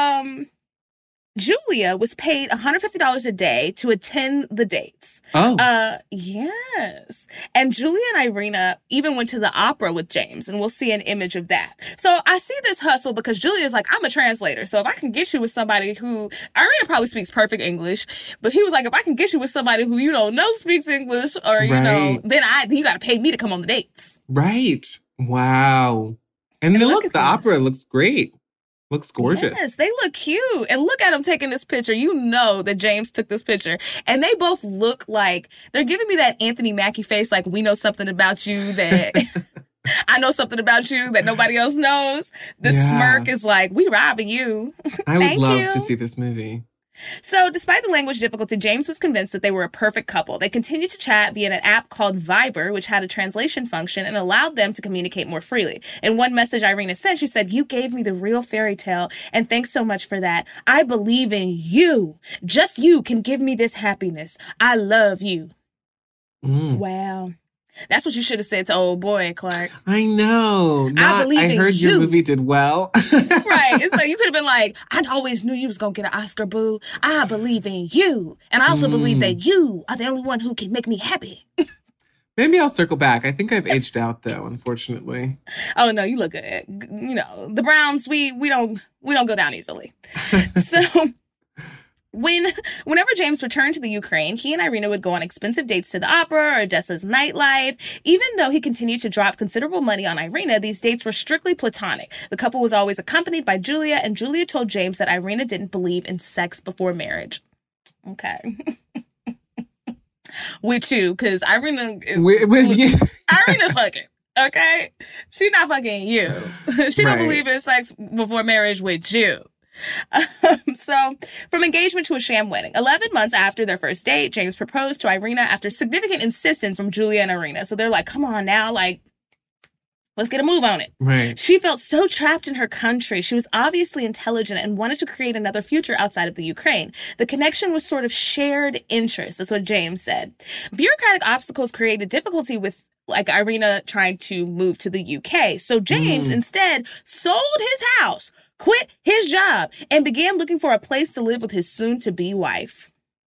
Julia was paid $150 a day to attend the dates. Oh. Yes. And Julia and Irina even went to the opera with James, and we'll see an image of that. So I see this hustle because Julia's like, I'm a translator. So if I can get you with somebody who, Irina probably speaks perfect English, but he was like, if I can get you with somebody who you don't know speaks English, or, you know, then you got to pay me to come on the dates. Right. Wow. And look, the opera looks great. Looks gorgeous. Yes, they look cute. And look at them taking this picture. You know that James took this picture. And they both look like, they're giving me that Anthony Mackie face, like, we know something about you that I know something about you that nobody else knows. The smirk is like, we robbing you. I would love to see this movie. So despite the language difficulty, James was convinced that they were a perfect couple. They continued to chat via an app called Viber, which had a translation function and allowed them to communicate more freely. In one message Irina sent, she said, you gave me the real fairy tale, and thanks so much for that. I believe in you. Just you can give me this happipiness. I love you. Wow. That's what you should have said to old boy, Clark. I know. I heard your movie did well. Right. It's like, you could have been like, I always knew you was going to get an Oscar, boo. I believe in you. And I also believe that you are the only one who can make me happy. Maybe I'll circle back. I think I've aged out, though, unfortunately. Oh, no, you look good. You know, the Browns, we don't go down easily. So... Whenever James returned to the Ukraine, he and Irina would go on expensive dates to the opera or Odessa's nightlife. Even though he continued to drop considerable money on Irina, these dates were strictly platonic. The couple was always accompanied by Julia, and Julia told James that Irina didn't believe in sex before marriage. Okay. With you, because Irina... With you. Irina's fucking. Okay? She not fucking you. She don't Right. believe in sex before marriage with you. So, from engagement to a sham wedding, 11 months after their first date, James proposed to Irina after significant insistence from Julia and Irina. So they're like, come on now, like, let's get a move on it. Right. She felt so trapped in her country. She was obviously intelligent and wanted to create another future outside of the Ukraine. The connection was sort of shared interest. That's what James said. Bureaucratic obstacles created difficulty with like Irina trying to move to the UK. So James instead sold his house, quit his job, and began looking for a place to live with his soon-to-be wife.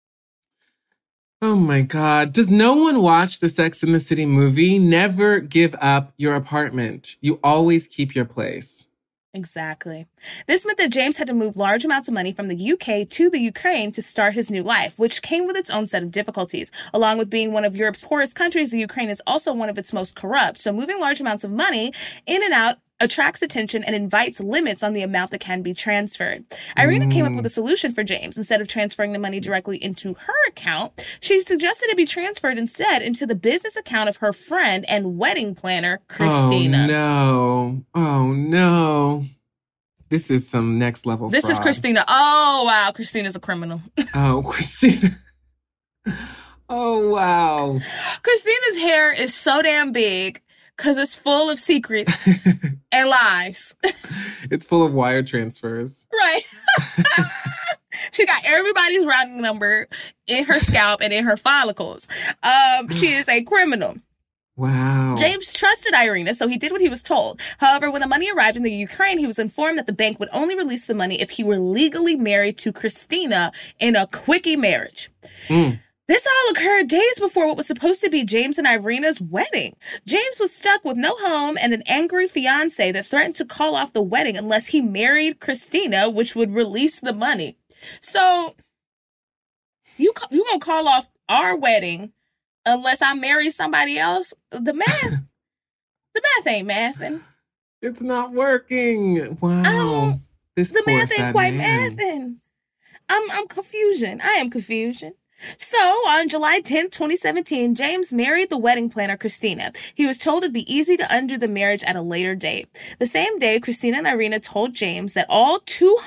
Oh my God. Does no one watch the Sex and the City movie? Never give up your apartment. You always keep your place. Exactly. This meant that James had to move large amounts of money from the UK to the Ukraine to start his new life, which came with its own set of difficulties. Along with being one of Europe's poorest countries, the Ukraine is also one of its most corrupt. So moving large amounts of money in and out attracts attention and invites limits on the amount that can be transferred. Irina came up with a solution for James. Instead of transferring the money directly into her account, she suggested it be transferred instead into the business account of her friend and wedding planner, Christina. Oh no. Oh no. This is some next level This is fraud. Christina. Oh, wow. Christina's a criminal. Oh, Christina. Oh, wow. Christina's hair is so damn big because it's full of secrets and lies. It's full of wire transfers. Right. She got everybody's routing number in her scalp and in her follicles. She is a criminal. Wow. James trusted Irina, so he did what he was told. However, when the money arrived in the Ukraine, he was informed that the bank would only release the money if he were legally married to Christina in a quickie marriage. This all occurred days before what was supposed to be James and Irina's wedding. James was stuck with no home and an angry fiancé that threatened to call off the wedding unless he married Christina, which would release the money. So, you gonna call off our wedding unless I marry somebody else? The math ain't mathing. It's not working. Wow. This The poor math ain't sad quite man. mathing. I'm confusion. I am confusion. So, on July 10th, 2017, James married the wedding planner, Christina. He was told it'd be easy to undo the marriage at a later date. The same day, Christina and Irina told James that all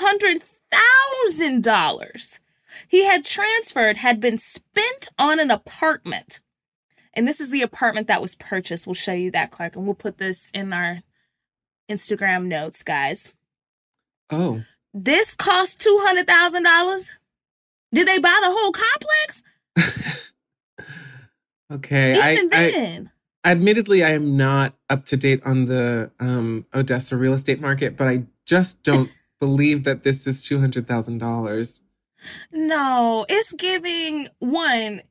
$200,000 he had transferred had been spent on an apartment. And this is the apartment that was purchased. We'll show you that, Clark, and we'll put this in our Instagram notes, guys. Oh. This cost $200,000? Did they buy the whole complex? Okay. Even then. Admittedly, I am not up to date on the Odessa real estate market, but I just don't believe that this is $200,000. No, it's giving one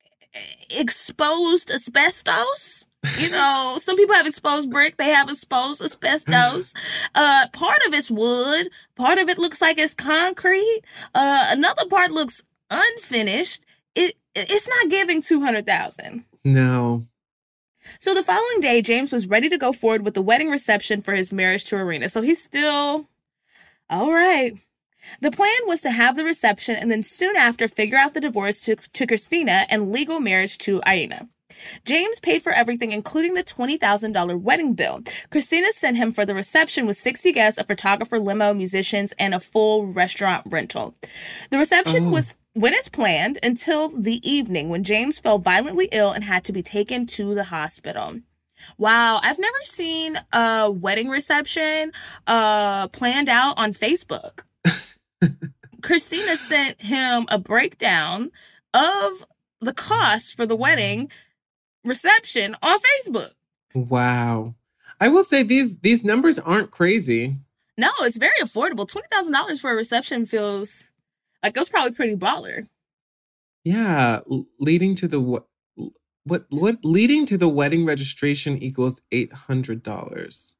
exposed asbestos. You know, some people have exposed brick, they have exposed asbestos. Part of it's wood, part of it looks like it's concrete. Another part looks unfinished. It's not giving $200,000. No. So the following day, James was ready to go forward with the wedding reception for his marriage to Irina. So he's still all right. The plan was to have the reception and then soon after figure out the divorce to Christina and legal marriage to Irina. James paid for everything, including the $20,000 wedding bill. Christina sent him for the reception with 60 guests, a photographer, limo, musicians, and a full restaurant rental. The reception went as planned until the evening when James fell violently ill and had to be taken to the hospital. Wow, I've never seen a wedding reception planned out on Facebook. Christina sent him a breakdown of the cost for the wedding reception on Facebook. Wow. I will say these numbers aren't crazy. No, it's very affordable. $20,000 for a reception feels like it was probably pretty baller. Yeah, leading to the what leading to the wedding registration equals $800.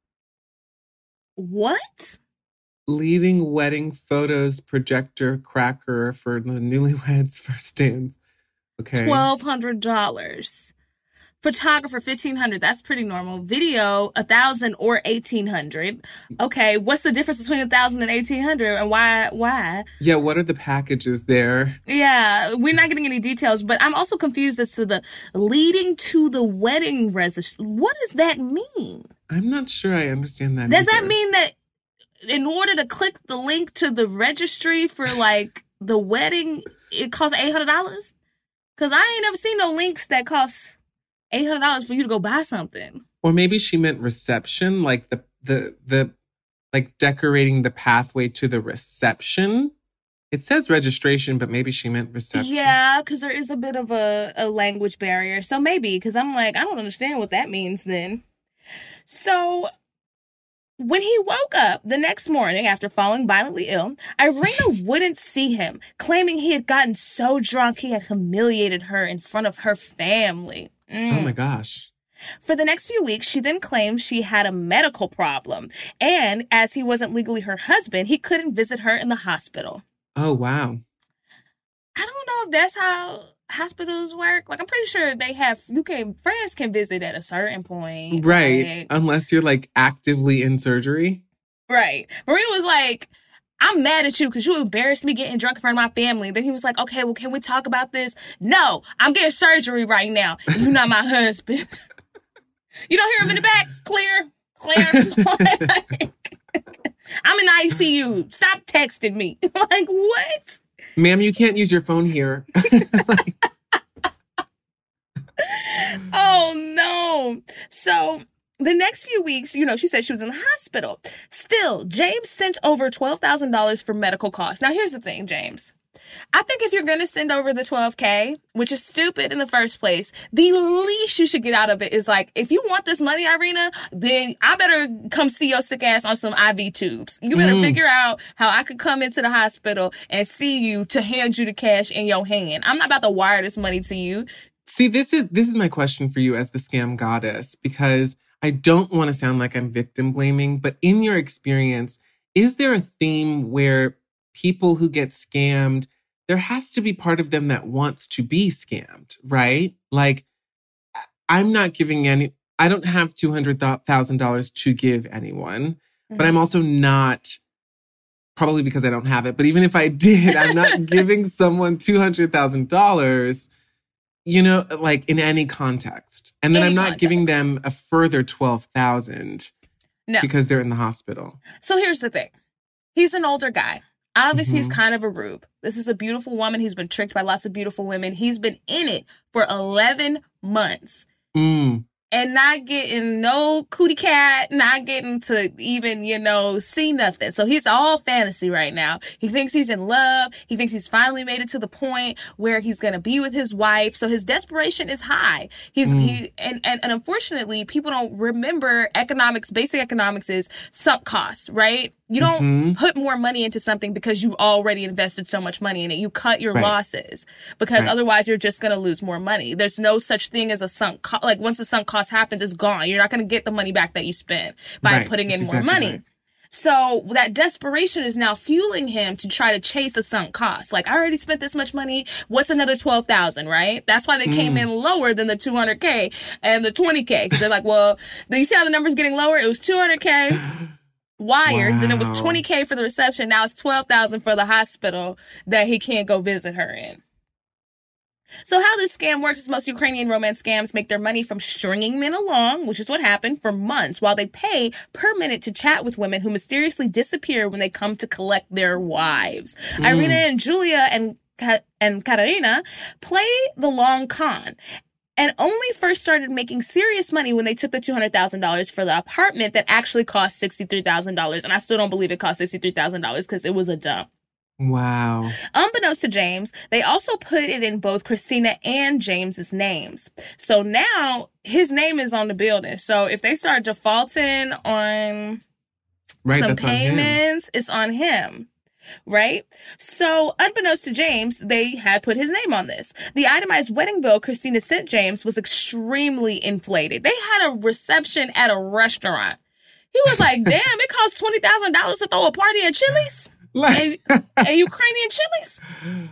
What? Leading wedding photos projector cracker for the newlyweds for stands. Okay. $1,200 Photographer, $1,500. That's pretty normal. Video, $1,000 or $1,800. Okay, what's the difference between $1,000 and $1,800, and why? Yeah, what are the packages there? Yeah, we're not getting any details, but I'm also confused as to the leading to the wedding registry. What does that mean? I'm not sure I understand that. Does that either. mean that in order to click the link to the registry for like the wedding, it costs $800? Because I ain't never seen no links that cost $800 for you to go buy something. Or maybe she meant reception, like the like decorating the pathway to the reception. It says registration, but maybe she meant reception. Yeah, because there is a bit of a language barrier. So maybe, because I'm like, I don't understand what that means then. So when he woke up the next morning after falling violently ill, Irina wouldn't see him, claiming he had gotten so drunk he had humiliated her in front of her family. Oh my gosh. For the next few weeks, she then claimed she had a medical problem. And as he wasn't legally her husband, he couldn't visit her in the hospital. Oh, wow. I don't know if that's how hospitals work. Like, I'm pretty sure they have, friends can visit at a certain point. Right. Like, Unless you're like actively in surgery. right. Maria was like, I'm mad at you because you embarrassed me getting drunk in front of my family. Then he was like, okay, well, can we talk about this? No, I'm getting surgery right now. You're not my husband. You don't hear him in the back? Clear. I'm in ICU. Stop texting me. Like, what? Ma'am, you can't use your phone here. Oh, no. So the next few weeks, she said she was in the hospital. Still, James sent over $12,000 for medical costs. Now, here's the thing, James. I think if you're going to send over the $12K, which is stupid in the first place, the least you should get out of it is like, if you want this money, Irina, then I better come see your sick ass on some IV tubes. You better figure out how I could come into the hospital and see you to hand you the cash in your hand. I'm not about to wire this money to you. See, this is my question for you as the scam goddess, because I don't want to sound like I'm victim blaming, but in your experience, is there a theme where people who get scammed, there has to be part of them that wants to be scammed, right? Like, I'm not giving I don't have $200,000 to give anyone, but I'm also not, probably because I don't have it, but even if I did, I'm not giving someone $200,000, like in any context. And then I'm not giving them a further $12,000 because they're in the hospital. So here's the thing. He's an older guy. Obviously, he's kind of a rube. This is a beautiful woman. He's been tricked by lots of beautiful women. He's been in it for 11 months. And not getting no cootie cat, not getting to even, see nothing. So he's all fantasy right now. He thinks he's in love. He thinks he's finally made it to the point where he's going to be with his wife. So his desperation is high. And unfortunately, people don't remember economics. Basic economics is sunk costs, right? You don't put more money into something because you've already invested so much money in it. You cut your losses because otherwise you're just going to lose more money. There's no such thing as a sunk cost. Like, once the sunk cost happens, it's gone. You're not going to get the money back that you spent by putting in more money. Right. So that desperation is now fueling him to try to chase a sunk cost. Like, I already spent this much money. What's another $12,000, right? That's why they came in lower than the $200K and the $20K. Because they're like, well, you see how the number's getting lower? It was $200K. Wired, then it was $20K for the reception. Now it's $12,000 for the hospital that he can't go visit her in. So how this scam works is most Ukrainian romance scams make their money from stringing men along, which is what happened, for months, while they pay per minute to chat with women who mysteriously disappear when they come to collect their wives. Irina and Julia and Katarina play the long con, and only first started making serious money when they took the $200,000 for the apartment that actually cost $63,000. And I still don't believe it cost $63,000 because it was a dump. Wow. Unbeknownst to James, they also put it in both Christina and James's names. So now his name is on the building. So if they start defaulting on some payments, it's on him. Right? So, unbeknownst to James, they had put his name on this. The itemized wedding bill Christina sent James was extremely inflated. They had a reception at a restaurant. He was like, damn, it costs $20,000 to throw a party at Chili's? And Ukrainian Chili's?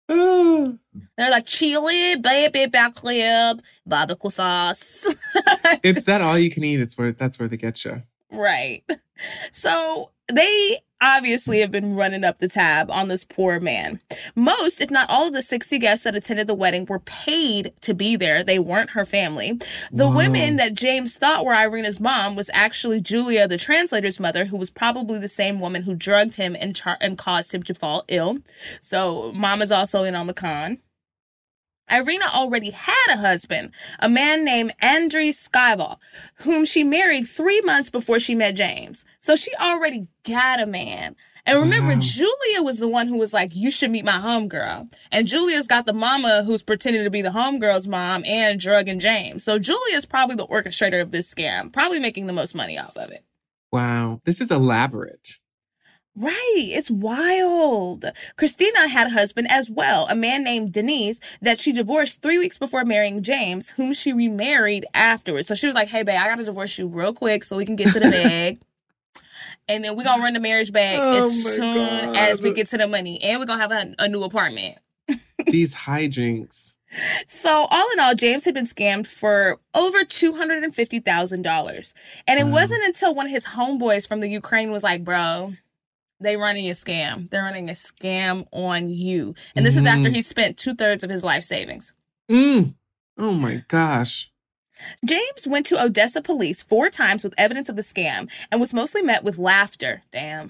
They're like chili, baby back rib, barbecue sauce. It's that all you can eat. That's where they get you. Right. So they obviously have been running up the tab on this poor man. Most, if not all of the 60 guests that attended the wedding were paid to be there. They weren't her family. The women that James thought were Irina's mom was actually Julia, the translator's mother, who was probably the same woman who drugged him and caused him to fall ill. So mom is also in on the con. Irina already had a husband, a man named Andrei Skyval, whom she married 3 months before she met James. So she already got a man. And remember, Julia was the one who was like, you should meet my homegirl. And Julia's got the mama who's pretending to be the homegirl's mom and drugging James. So Julia's probably the orchestrator of this scam, probably making the most money off of it. Wow. This is elaborate. Right. It's wild. Christina had a husband as well, a man named Denise, that she divorced 3 weeks before marrying James, whom she remarried afterwards. So she was like, hey, babe, I got to divorce you real quick so we can get to the bag. And then we're going to run the marriage back as soon as we get to the money. And we're going to have a new apartment. These hijinks. So all in all, James had been scammed for over $250,000. And it wasn't until one of his homeboys from the Ukraine was like, bro, they running a scam. They're running a scam on you. And this is after he spent 2/3 of his life savings. Oh my gosh. James went to Odessa police 4 times with evidence of the scam and was mostly met with laughter. Damn.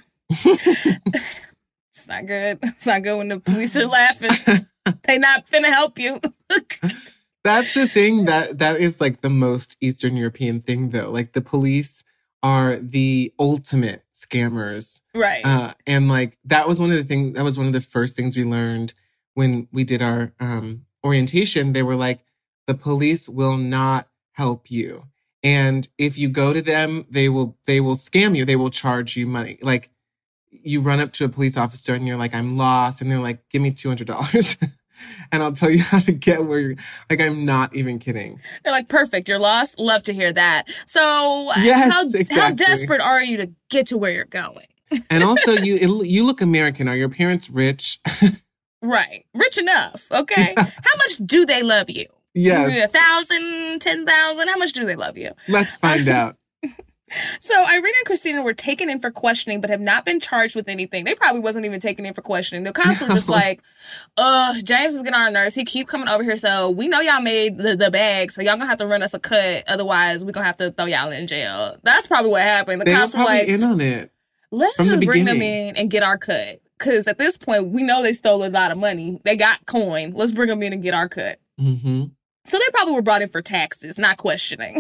It's not good. It's not good when the police are laughing. They not finna help you. That's the thing that is like the most Eastern European thing, though. Like the police are the ultimate scammers. Right. And like that was one of the first things we learned when we did our orientation. They were like, the police will not help you. And if you go to them, they will scam you. They will charge you money. Like you run up to a police officer and you're like, I'm lost. And they're like, give me $200. And I'll tell you how to get where you're, like, I'm not even kidding. They're like, perfect, you're lost. Love to hear that. So yes, how desperate are you to get to where you're going? And also, you look American. Are your parents rich? Right. Rich enough, okay? How much do they love you? Yes. 1,000, 10,000? How much do they love you? Let's find out. So Irina and Christina were taken in for questioning, but have not been charged with anything. They probably wasn't even taken in for questioning. The cops were just like, James is getting on our nerves. He keep coming over here. So we know y'all made the bag. So y'all gonna have to run us a cut. Otherwise, we're gonna have to throw y'all in jail. That's probably what happened. The cops were like, in on it. Let's just bring them in and get our cut. Because at this point, we know they stole a lot of money. They got coin. Let's bring them in and get our cut. Mm-hmm. So they probably were brought in for taxes, not questioning.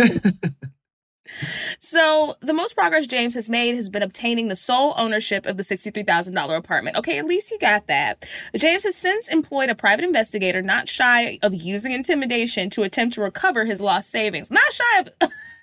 So the most progress James has made has been obtaining the sole ownership of the $63,000 apartment. Okay, at least he got that. James has since employed a private investigator, not shy of using intimidation to attempt to recover his lost savings. Not shy of...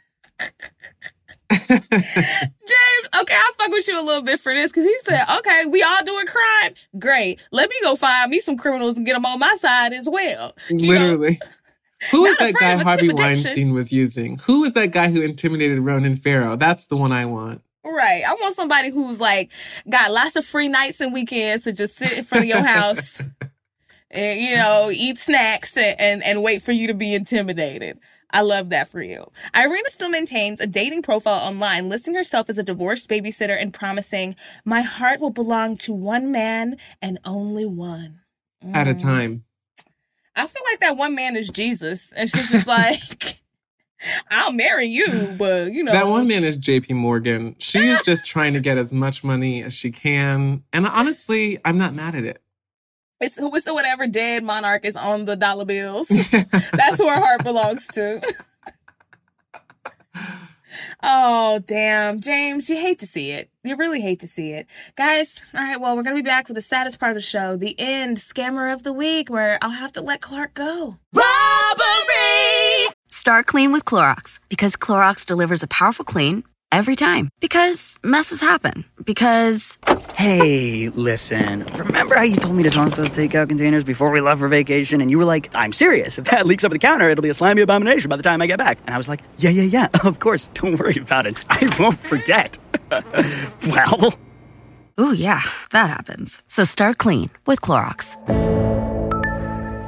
James, okay, I'll fuck with you a little bit for this because he said, okay, we all doing crime. Great. Let me go find me some criminals and get them on my side as well. Literally. Who is that guy Harvey Weinstein was using? Who is that guy who intimidated Ronan Farrow? That's the one I want. Right. I want somebody who's like got lots of free nights and weekends to just sit in front of your house and, you know, eat snacks and wait for you to be intimidated. I love that for you. Irina still maintains a dating profile online, listing herself as a divorced babysitter and promising, my heart will belong to one man and only one. At a time. I feel like that one man is Jesus. And she's just like, I'll marry you, but, you know. That one man is JP Morgan. She is just trying to get as much money as she can. And honestly, I'm not mad at it. It's whatever dead monarch is on the dollar bills. That's who her heart belongs to. Oh, damn. James, you hate to see it. You really hate to see it. Guys, all right, well, we're going to be back with the saddest part of the show, the end, Scammer of the Week, where I'll have to let Clark go. Robbery! Start clean with Clorox, because Clorox delivers a powerful clean every time. Because messes happen. Because... Hey, listen. Remember how you told me to toss those takeout containers before we left for vacation? And you were like, I'm serious. If that leaks over the counter, it'll be a slimy abomination by the time I get back. And I was like, yeah, of course. Don't worry about it. I won't forget. Well... Ooh, yeah, that happens. So start clean with Clorox.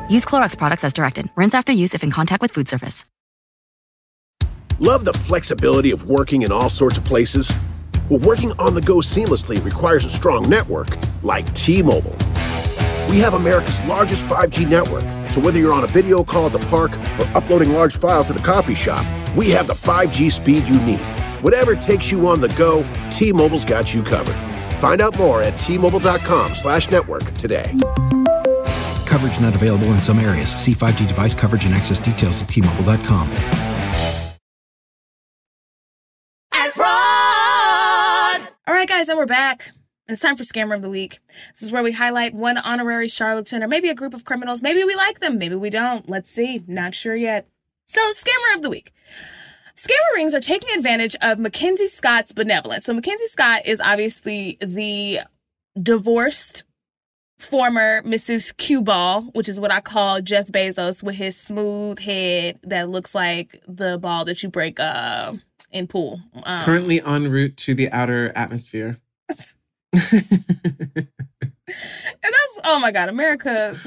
Use Clorox products as directed. Rinse after use if in contact with food surface. Love the flexibility of working in all sorts of places? Well, working on the go seamlessly requires a strong network like T-Mobile. We have America's largest 5G network, so whether you're on a video call at the park or uploading large files at a coffee shop, we have the 5G speed you need. Whatever takes you on the go, T-Mobile's got you covered. Find out more at T-Mobile.com/network today. Coverage not available in some areas. See 5G device coverage and access details at T-Mobile.com. All right, guys, and we're back. It's time for Scammer of the Week. This is where we highlight one honorary charlatan or maybe a group of criminals. Maybe we like them, maybe we don't. Let's see. Not sure yet. So, Scammer of the Week. Scammer rings are taking advantage of Mackenzie Scott's benevolence. So, Mackenzie Scott is obviously the divorced former Mrs. Cue Ball, which is what I call Jeff Bezos with his smooth head that looks like the ball that you break in pool. Currently en route to the outer atmosphere. And that's, oh my God, America.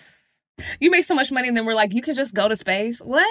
You make so much money and then we're like, you can just go to space. What?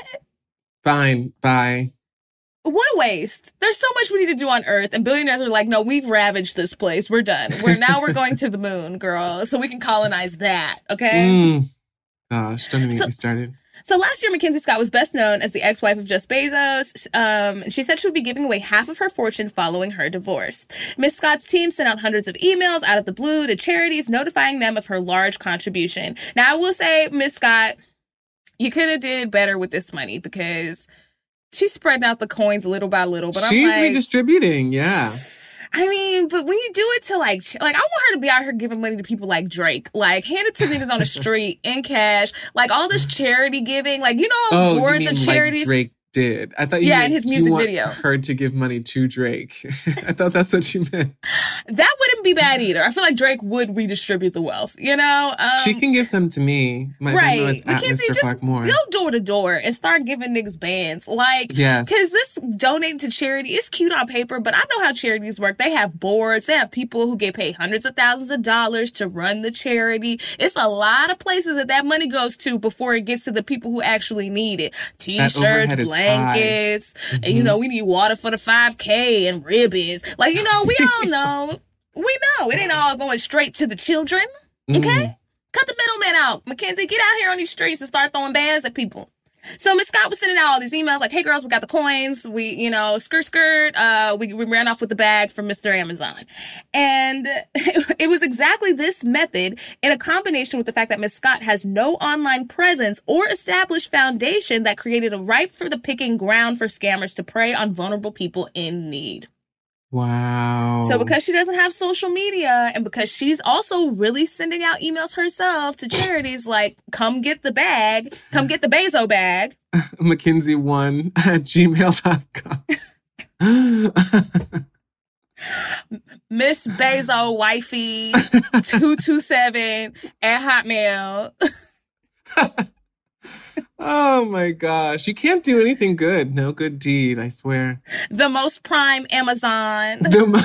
Fine, bye. What a waste. There's so much we need to do on Earth. And billionaires are like, no, we've ravaged this place. We're done. We're going to the moon, girl. So we can colonize that. Okay? Gosh, don't even get me started. So last year, Mackenzie Scott was best known as the ex-wife of Jeff Bezos. She said she would be giving away half of her fortune following her divorce. Miss Scott's team sent out hundreds of emails out of the blue to charities notifying them of her large contribution. Now, I will say, Miss Scott, you could have did better with this money because she's spreading out the coins little by little. But she's I'm like, redistributing, yeah. I mean, but when you do it to like I want her to be out here giving money to people like Drake. Like, hand it to niggas on the street in cash. Like, all this charity giving. Like, you know, boards of charities. Like Drake did. I thought you meant in his music video. Her to give money to Drake. I thought that's what you meant. That wouldn't be bad either. I feel like Drake would redistribute the wealth, you know? She can give some to me. Right. Mackenzie, just go door to door and start giving niggas bands. Like, yes. Because this donating to charity is cute on paper, but I know how charities work. They have boards. They have people who get paid hundreds of thousands of dollars to run the charity. It's a lot of places that money goes to before it gets to the people who actually need it. T-shirts, blankets, and, you know, we need water for the 5K and ribbons. Like, you know, we all know. We know it ain't all going straight to the children. Okay? Cut the middleman out. Mackenzie, get out here on these streets and start throwing bands at people. So Miss Scott was sending out all these emails like, hey, girls, we got the coins. We, you know, skirt. We ran off with the bag from Mr. Amazon. And it was exactly this method in a combination with the fact that Miss Scott has no online presence or established foundation that created a ripe for the picking ground for scammers to prey on vulnerable people in need. Wow. So because she doesn't have social media and because she's also really sending out emails herself to charities like, come get the bag, come get the Bezo bag. Mackenzie1 at gmail.com. Miss Bezo Wifey 227 at Hotmail. Oh my gosh. You can't do anything good. No good deed, I swear. The most prime Amazon.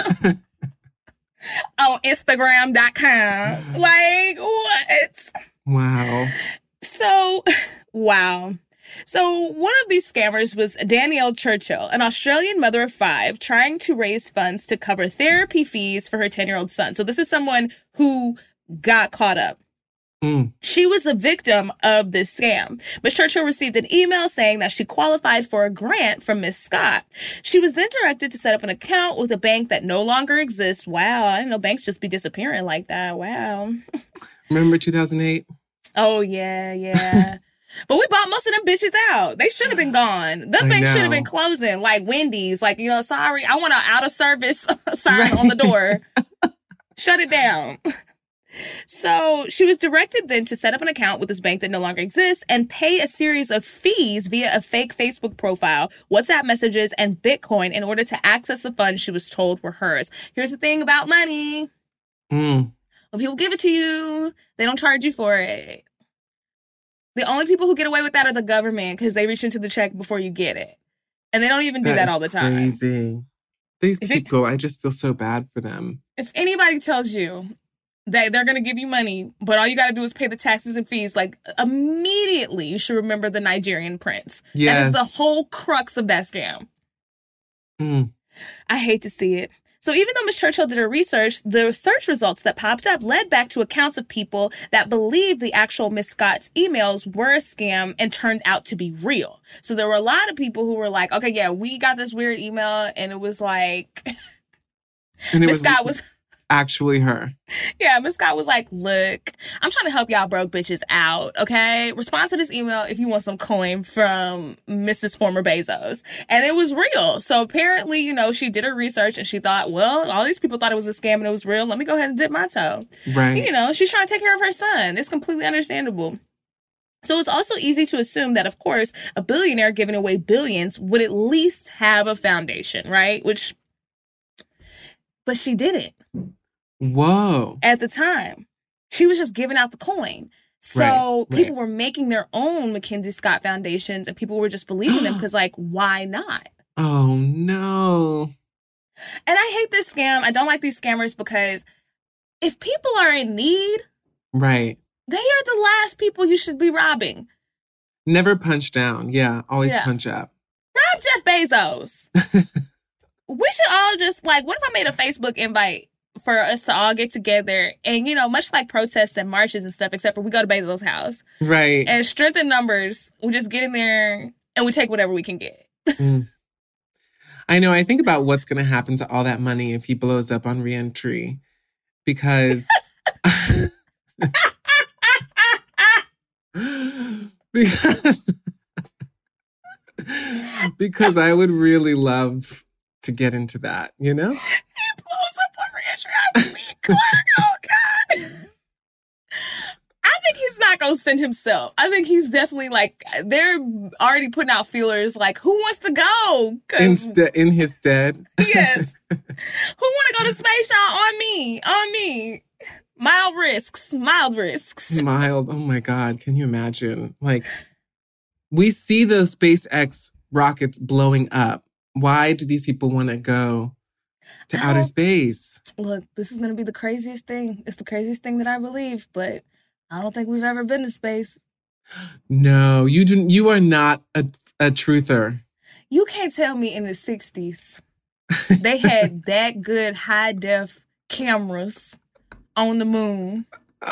On Instagram.com. Like, what? Wow. So, wow. So one of these scammers was Danielle Churchill, an Australian mother of 5, trying to raise funds to cover therapy fees for her 10-year-old son. So this is someone who got caught up. She was a victim of this scam. Miss Churchill received an email saying that she qualified for a grant from Miss Scott. She was then directed to set up an account with a bank that no longer exists. Wow, I didn't know banks just be disappearing like that. Wow. Remember 2008? Oh, yeah. But we bought most of them bitches out. They should have been gone. Them banks should have been closing, like Wendy's. Like, you know, sorry, I want an out of service sign on the door. Shut it down. So she was directed then to set up an account with this bank that no longer exists and pay a series of fees via a fake Facebook profile, WhatsApp messages, and Bitcoin in order to access the funds she was told were hers. Here's the thing about money. When people give it to you, they don't charge you for it. The only people who get away with that are the government because they reach into the check before you get it. And they don't even do that all the time. Crazy. These people, I just feel so bad for them. If anybody tells you They're going to give you money, but all you got to do is pay the taxes and fees. Like, immediately, you should remember the Nigerian prince. Yes. That is the whole crux of that scam. I hate to see it. So even though Ms. Churchill did her research, the search results that popped up led back to accounts of people that believed the actual Ms. Scott's emails were a scam and turned out to be real. So there were a lot of people who were like, okay, yeah, we got this weird email, and it was like... Ms. Scott was... actually her. Yeah, Ms. Scott was like, look, I'm trying to help y'all broke bitches out, okay? Respond to this email if you want some coin from Mrs. Former Bezos. And it was real. So apparently, you know, she did her research and she thought, well, all these people thought it was a scam and it was real. Let me go ahead and dip my toe. Right. You know, she's trying to take care of her son. It's completely understandable. So it's also easy to assume that, of course, a billionaire giving away billions would at least have a foundation, right? But she didn't. Whoa. At the time, she was just giving out the coin. So people were making their own Mackenzie Scott foundations and people were just believing them because, like, why not? Oh, no. And I hate this scam. I don't like these scammers because if people are in need, right, they are the last people you should be robbing. Never punch down. Yeah, always punch up. Rob Jeff Bezos. We should all just, like, what if I made a Facebook invite for us to all get together and, you know, much like protests and marches and stuff, except for we go to Bezos' house. Right. And strength in numbers, we just get in there and we take whatever we can get. I know. I think about what's going to happen to all that money if he blows up on re-entry. Because... because I would really love to get into that, you know? He blows up on re-entry. I mean, Clark, oh God. I think he's not going to send himself. I think he's definitely like, they're already putting out feelers like, who wants to go? In his stead? Yes. Who want to go to space, y'all? On me. Mild risks. Mild. Oh my God. Can you imagine? Like, we see those SpaceX rockets blowing up. Why do these people want to go to outer space? Look, this is going to be the craziest thing. It's the craziest thing that I believe, but I don't think we've ever been to space. No, you are not a truther. You can't tell me in the 60s they had that good high-def cameras on the moon.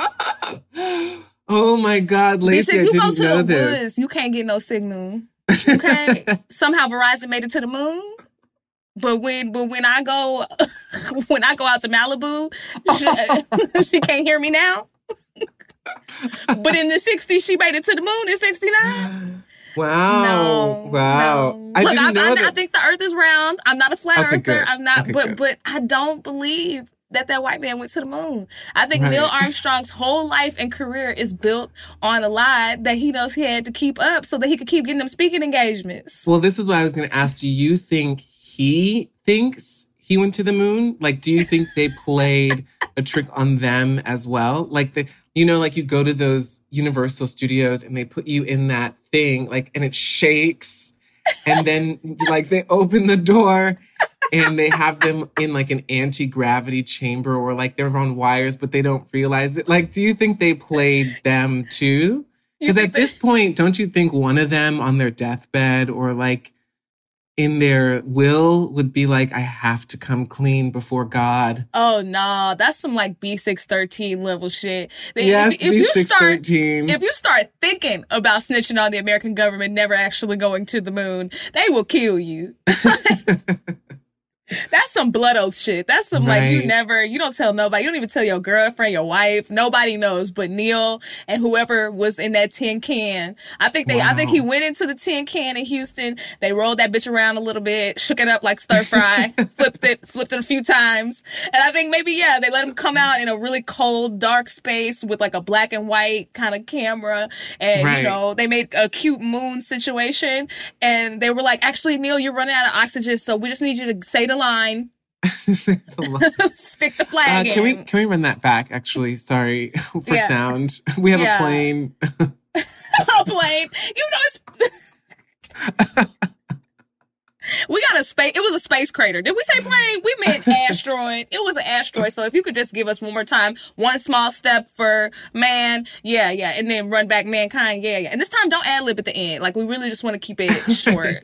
Oh my God, Lacey, Bitch, if you I go didn't know to the this. woods, you can't get no signal. Okay? Somehow Verizon made it to the moon. But when I go out to Malibu, she can't hear me now. But in the 60s, she made it to the moon in 69. Wow. No. Look, I think the earth is round. I'm not a flat earther. Good. I'm not, okay, but I don't believe that white man went to the moon. I think Right. Neil Armstrong's whole life and career is built on a lie that he knows he had to keep up so that he could keep getting them speaking engagements. Well, this is what I was going to ask. Do you think he thinks he went to the moon? Like, do you think they played a trick on them as well? Like, like you go to those Universal Studios and they put you in that thing, like, and it shakes. And then, like, they open the door and they have them in, like, an anti-gravity chamber or, like, they're on wires, but they don't realize it. Like, do you think they played them too? Because at this point, don't you think one of them on their deathbed or, like, in their will would be like, I have to come clean before God? Oh, no. That's some, like, B613 level shit. Yes, B613. If you start thinking about snitching on the American government never actually going to the moon, they will kill you. That's some blood oath shit. That's some, like, you don't tell nobody. You don't even tell your girlfriend, your wife. Nobody knows but Neil and whoever was in that tin can. I think he went into the tin can in Houston. They rolled that bitch around a little bit, shook it up like stir fry, flipped it a few times. And I think maybe, they let him come out in a really cold, dark space with like a black and white kind of camera. And, they made a cute moon situation. And they were like, actually, Neil, you're running out of oxygen. So we just need you to say the line. Stick the flag in. Can we run that back, actually? Sorry for sound. We have a plane. A plane. You know, We got it was a space crater. Did we say plane? We meant asteroid. It was an asteroid. So if you could just give us one more time, one small step for man. Yeah. And then run back mankind. Yeah. And this time don't ad lib at the end. Like we really just want to keep it short.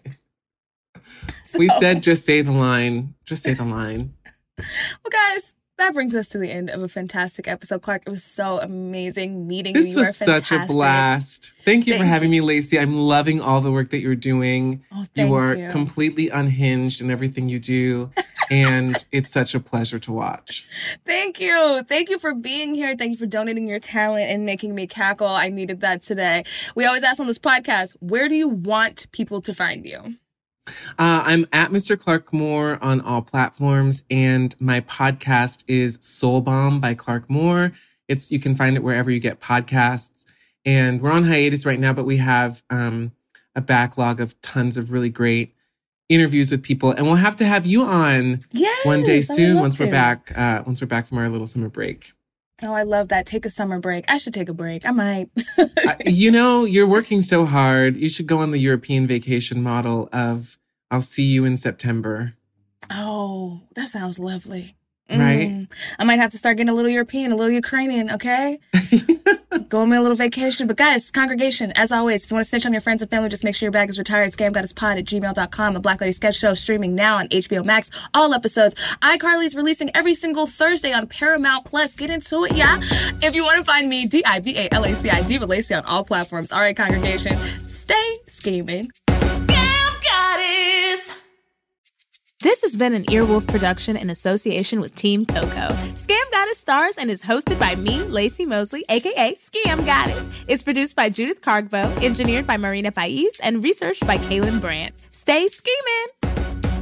We said just say the line. Just say the line. Well, guys, that brings us to the end of a fantastic episode. Clark, it was so amazing meeting you. This was such a blast. Thank you for having me, Lacey. I'm loving all the work that you're doing. Oh, thank you are completely unhinged in everything you do. And it's such a pleasure to watch. Thank you. Thank you for being here. Thank you for donating your talent and making me cackle. I needed that today. We always ask on this podcast, where do you want people to find you? I'm at Mr. Clark Moore on all platforms, and my podcast is Soul Bomb by Clark Moore. You can find it wherever you get podcasts. And we're on hiatus right now, but we have a backlog of tons of really great interviews with people, and we'll have to have you on one day soon once we're back from our little summer break. Oh, I love that. Take a summer break. I should take a break. I might. You're working so hard. You should go on the European vacation model of I'll see you in September. Oh, that sounds lovely. Right? I might have to start getting a little European, a little Ukrainian, okay? Go on me a little vacation. But guys, congregation, as always, if you want to snitch on your friends and family, just make sure your bag is retired. scamgoddesspod@gmail.com. A Black Lady Sketch Show streaming now on HBO Max. All episodes. iCarly's releasing every single Thursday on Paramount Plus. Get into it, yeah? If you want to find me, DIVALACI, Diva Lacey on all platforms. All right, congregation, stay scheming. Scam Goddess. This has been an Earwolf production in association with Team Coco. Scam Goddess stars and is hosted by me, Lacey Mosley, a.k.a. Scam Goddess. It's produced by Judith Cargbo, engineered by Marina Pais, and researched by Kaylin Brandt. Stay scheming!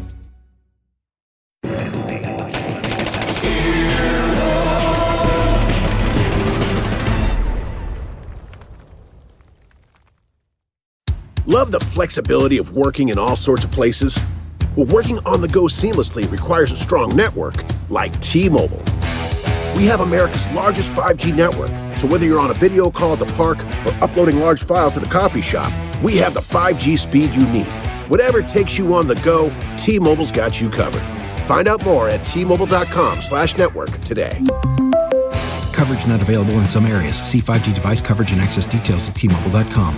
Love the flexibility of working in all sorts of places? Well, working on the go seamlessly requires a strong network like T-Mobile. We have America's largest 5G network, so whether you're on a video call at the park or uploading large files at a coffee shop, we have the 5G speed you need. Whatever takes you on the go, T-Mobile's got you covered. Find out more at T-Mobile.com/network today. Coverage not available in some areas. See 5G device coverage and access details at T-Mobile.com.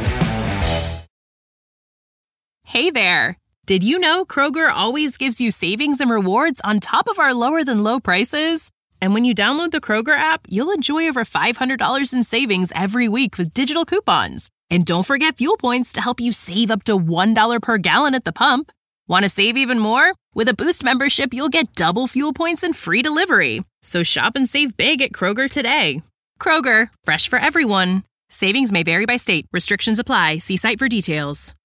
Hey there. Did you know Kroger always gives you savings and rewards on top of our lower than low prices? And when you download the Kroger app, you'll enjoy over $500 in savings every week with digital coupons. And don't forget fuel points to help you save up to $1 per gallon at the pump. Want to save even more? With a Boost membership, you'll get double fuel points and free delivery. So shop and save big at Kroger today. Kroger, fresh for everyone. Savings may vary by state. Restrictions apply. See site for details.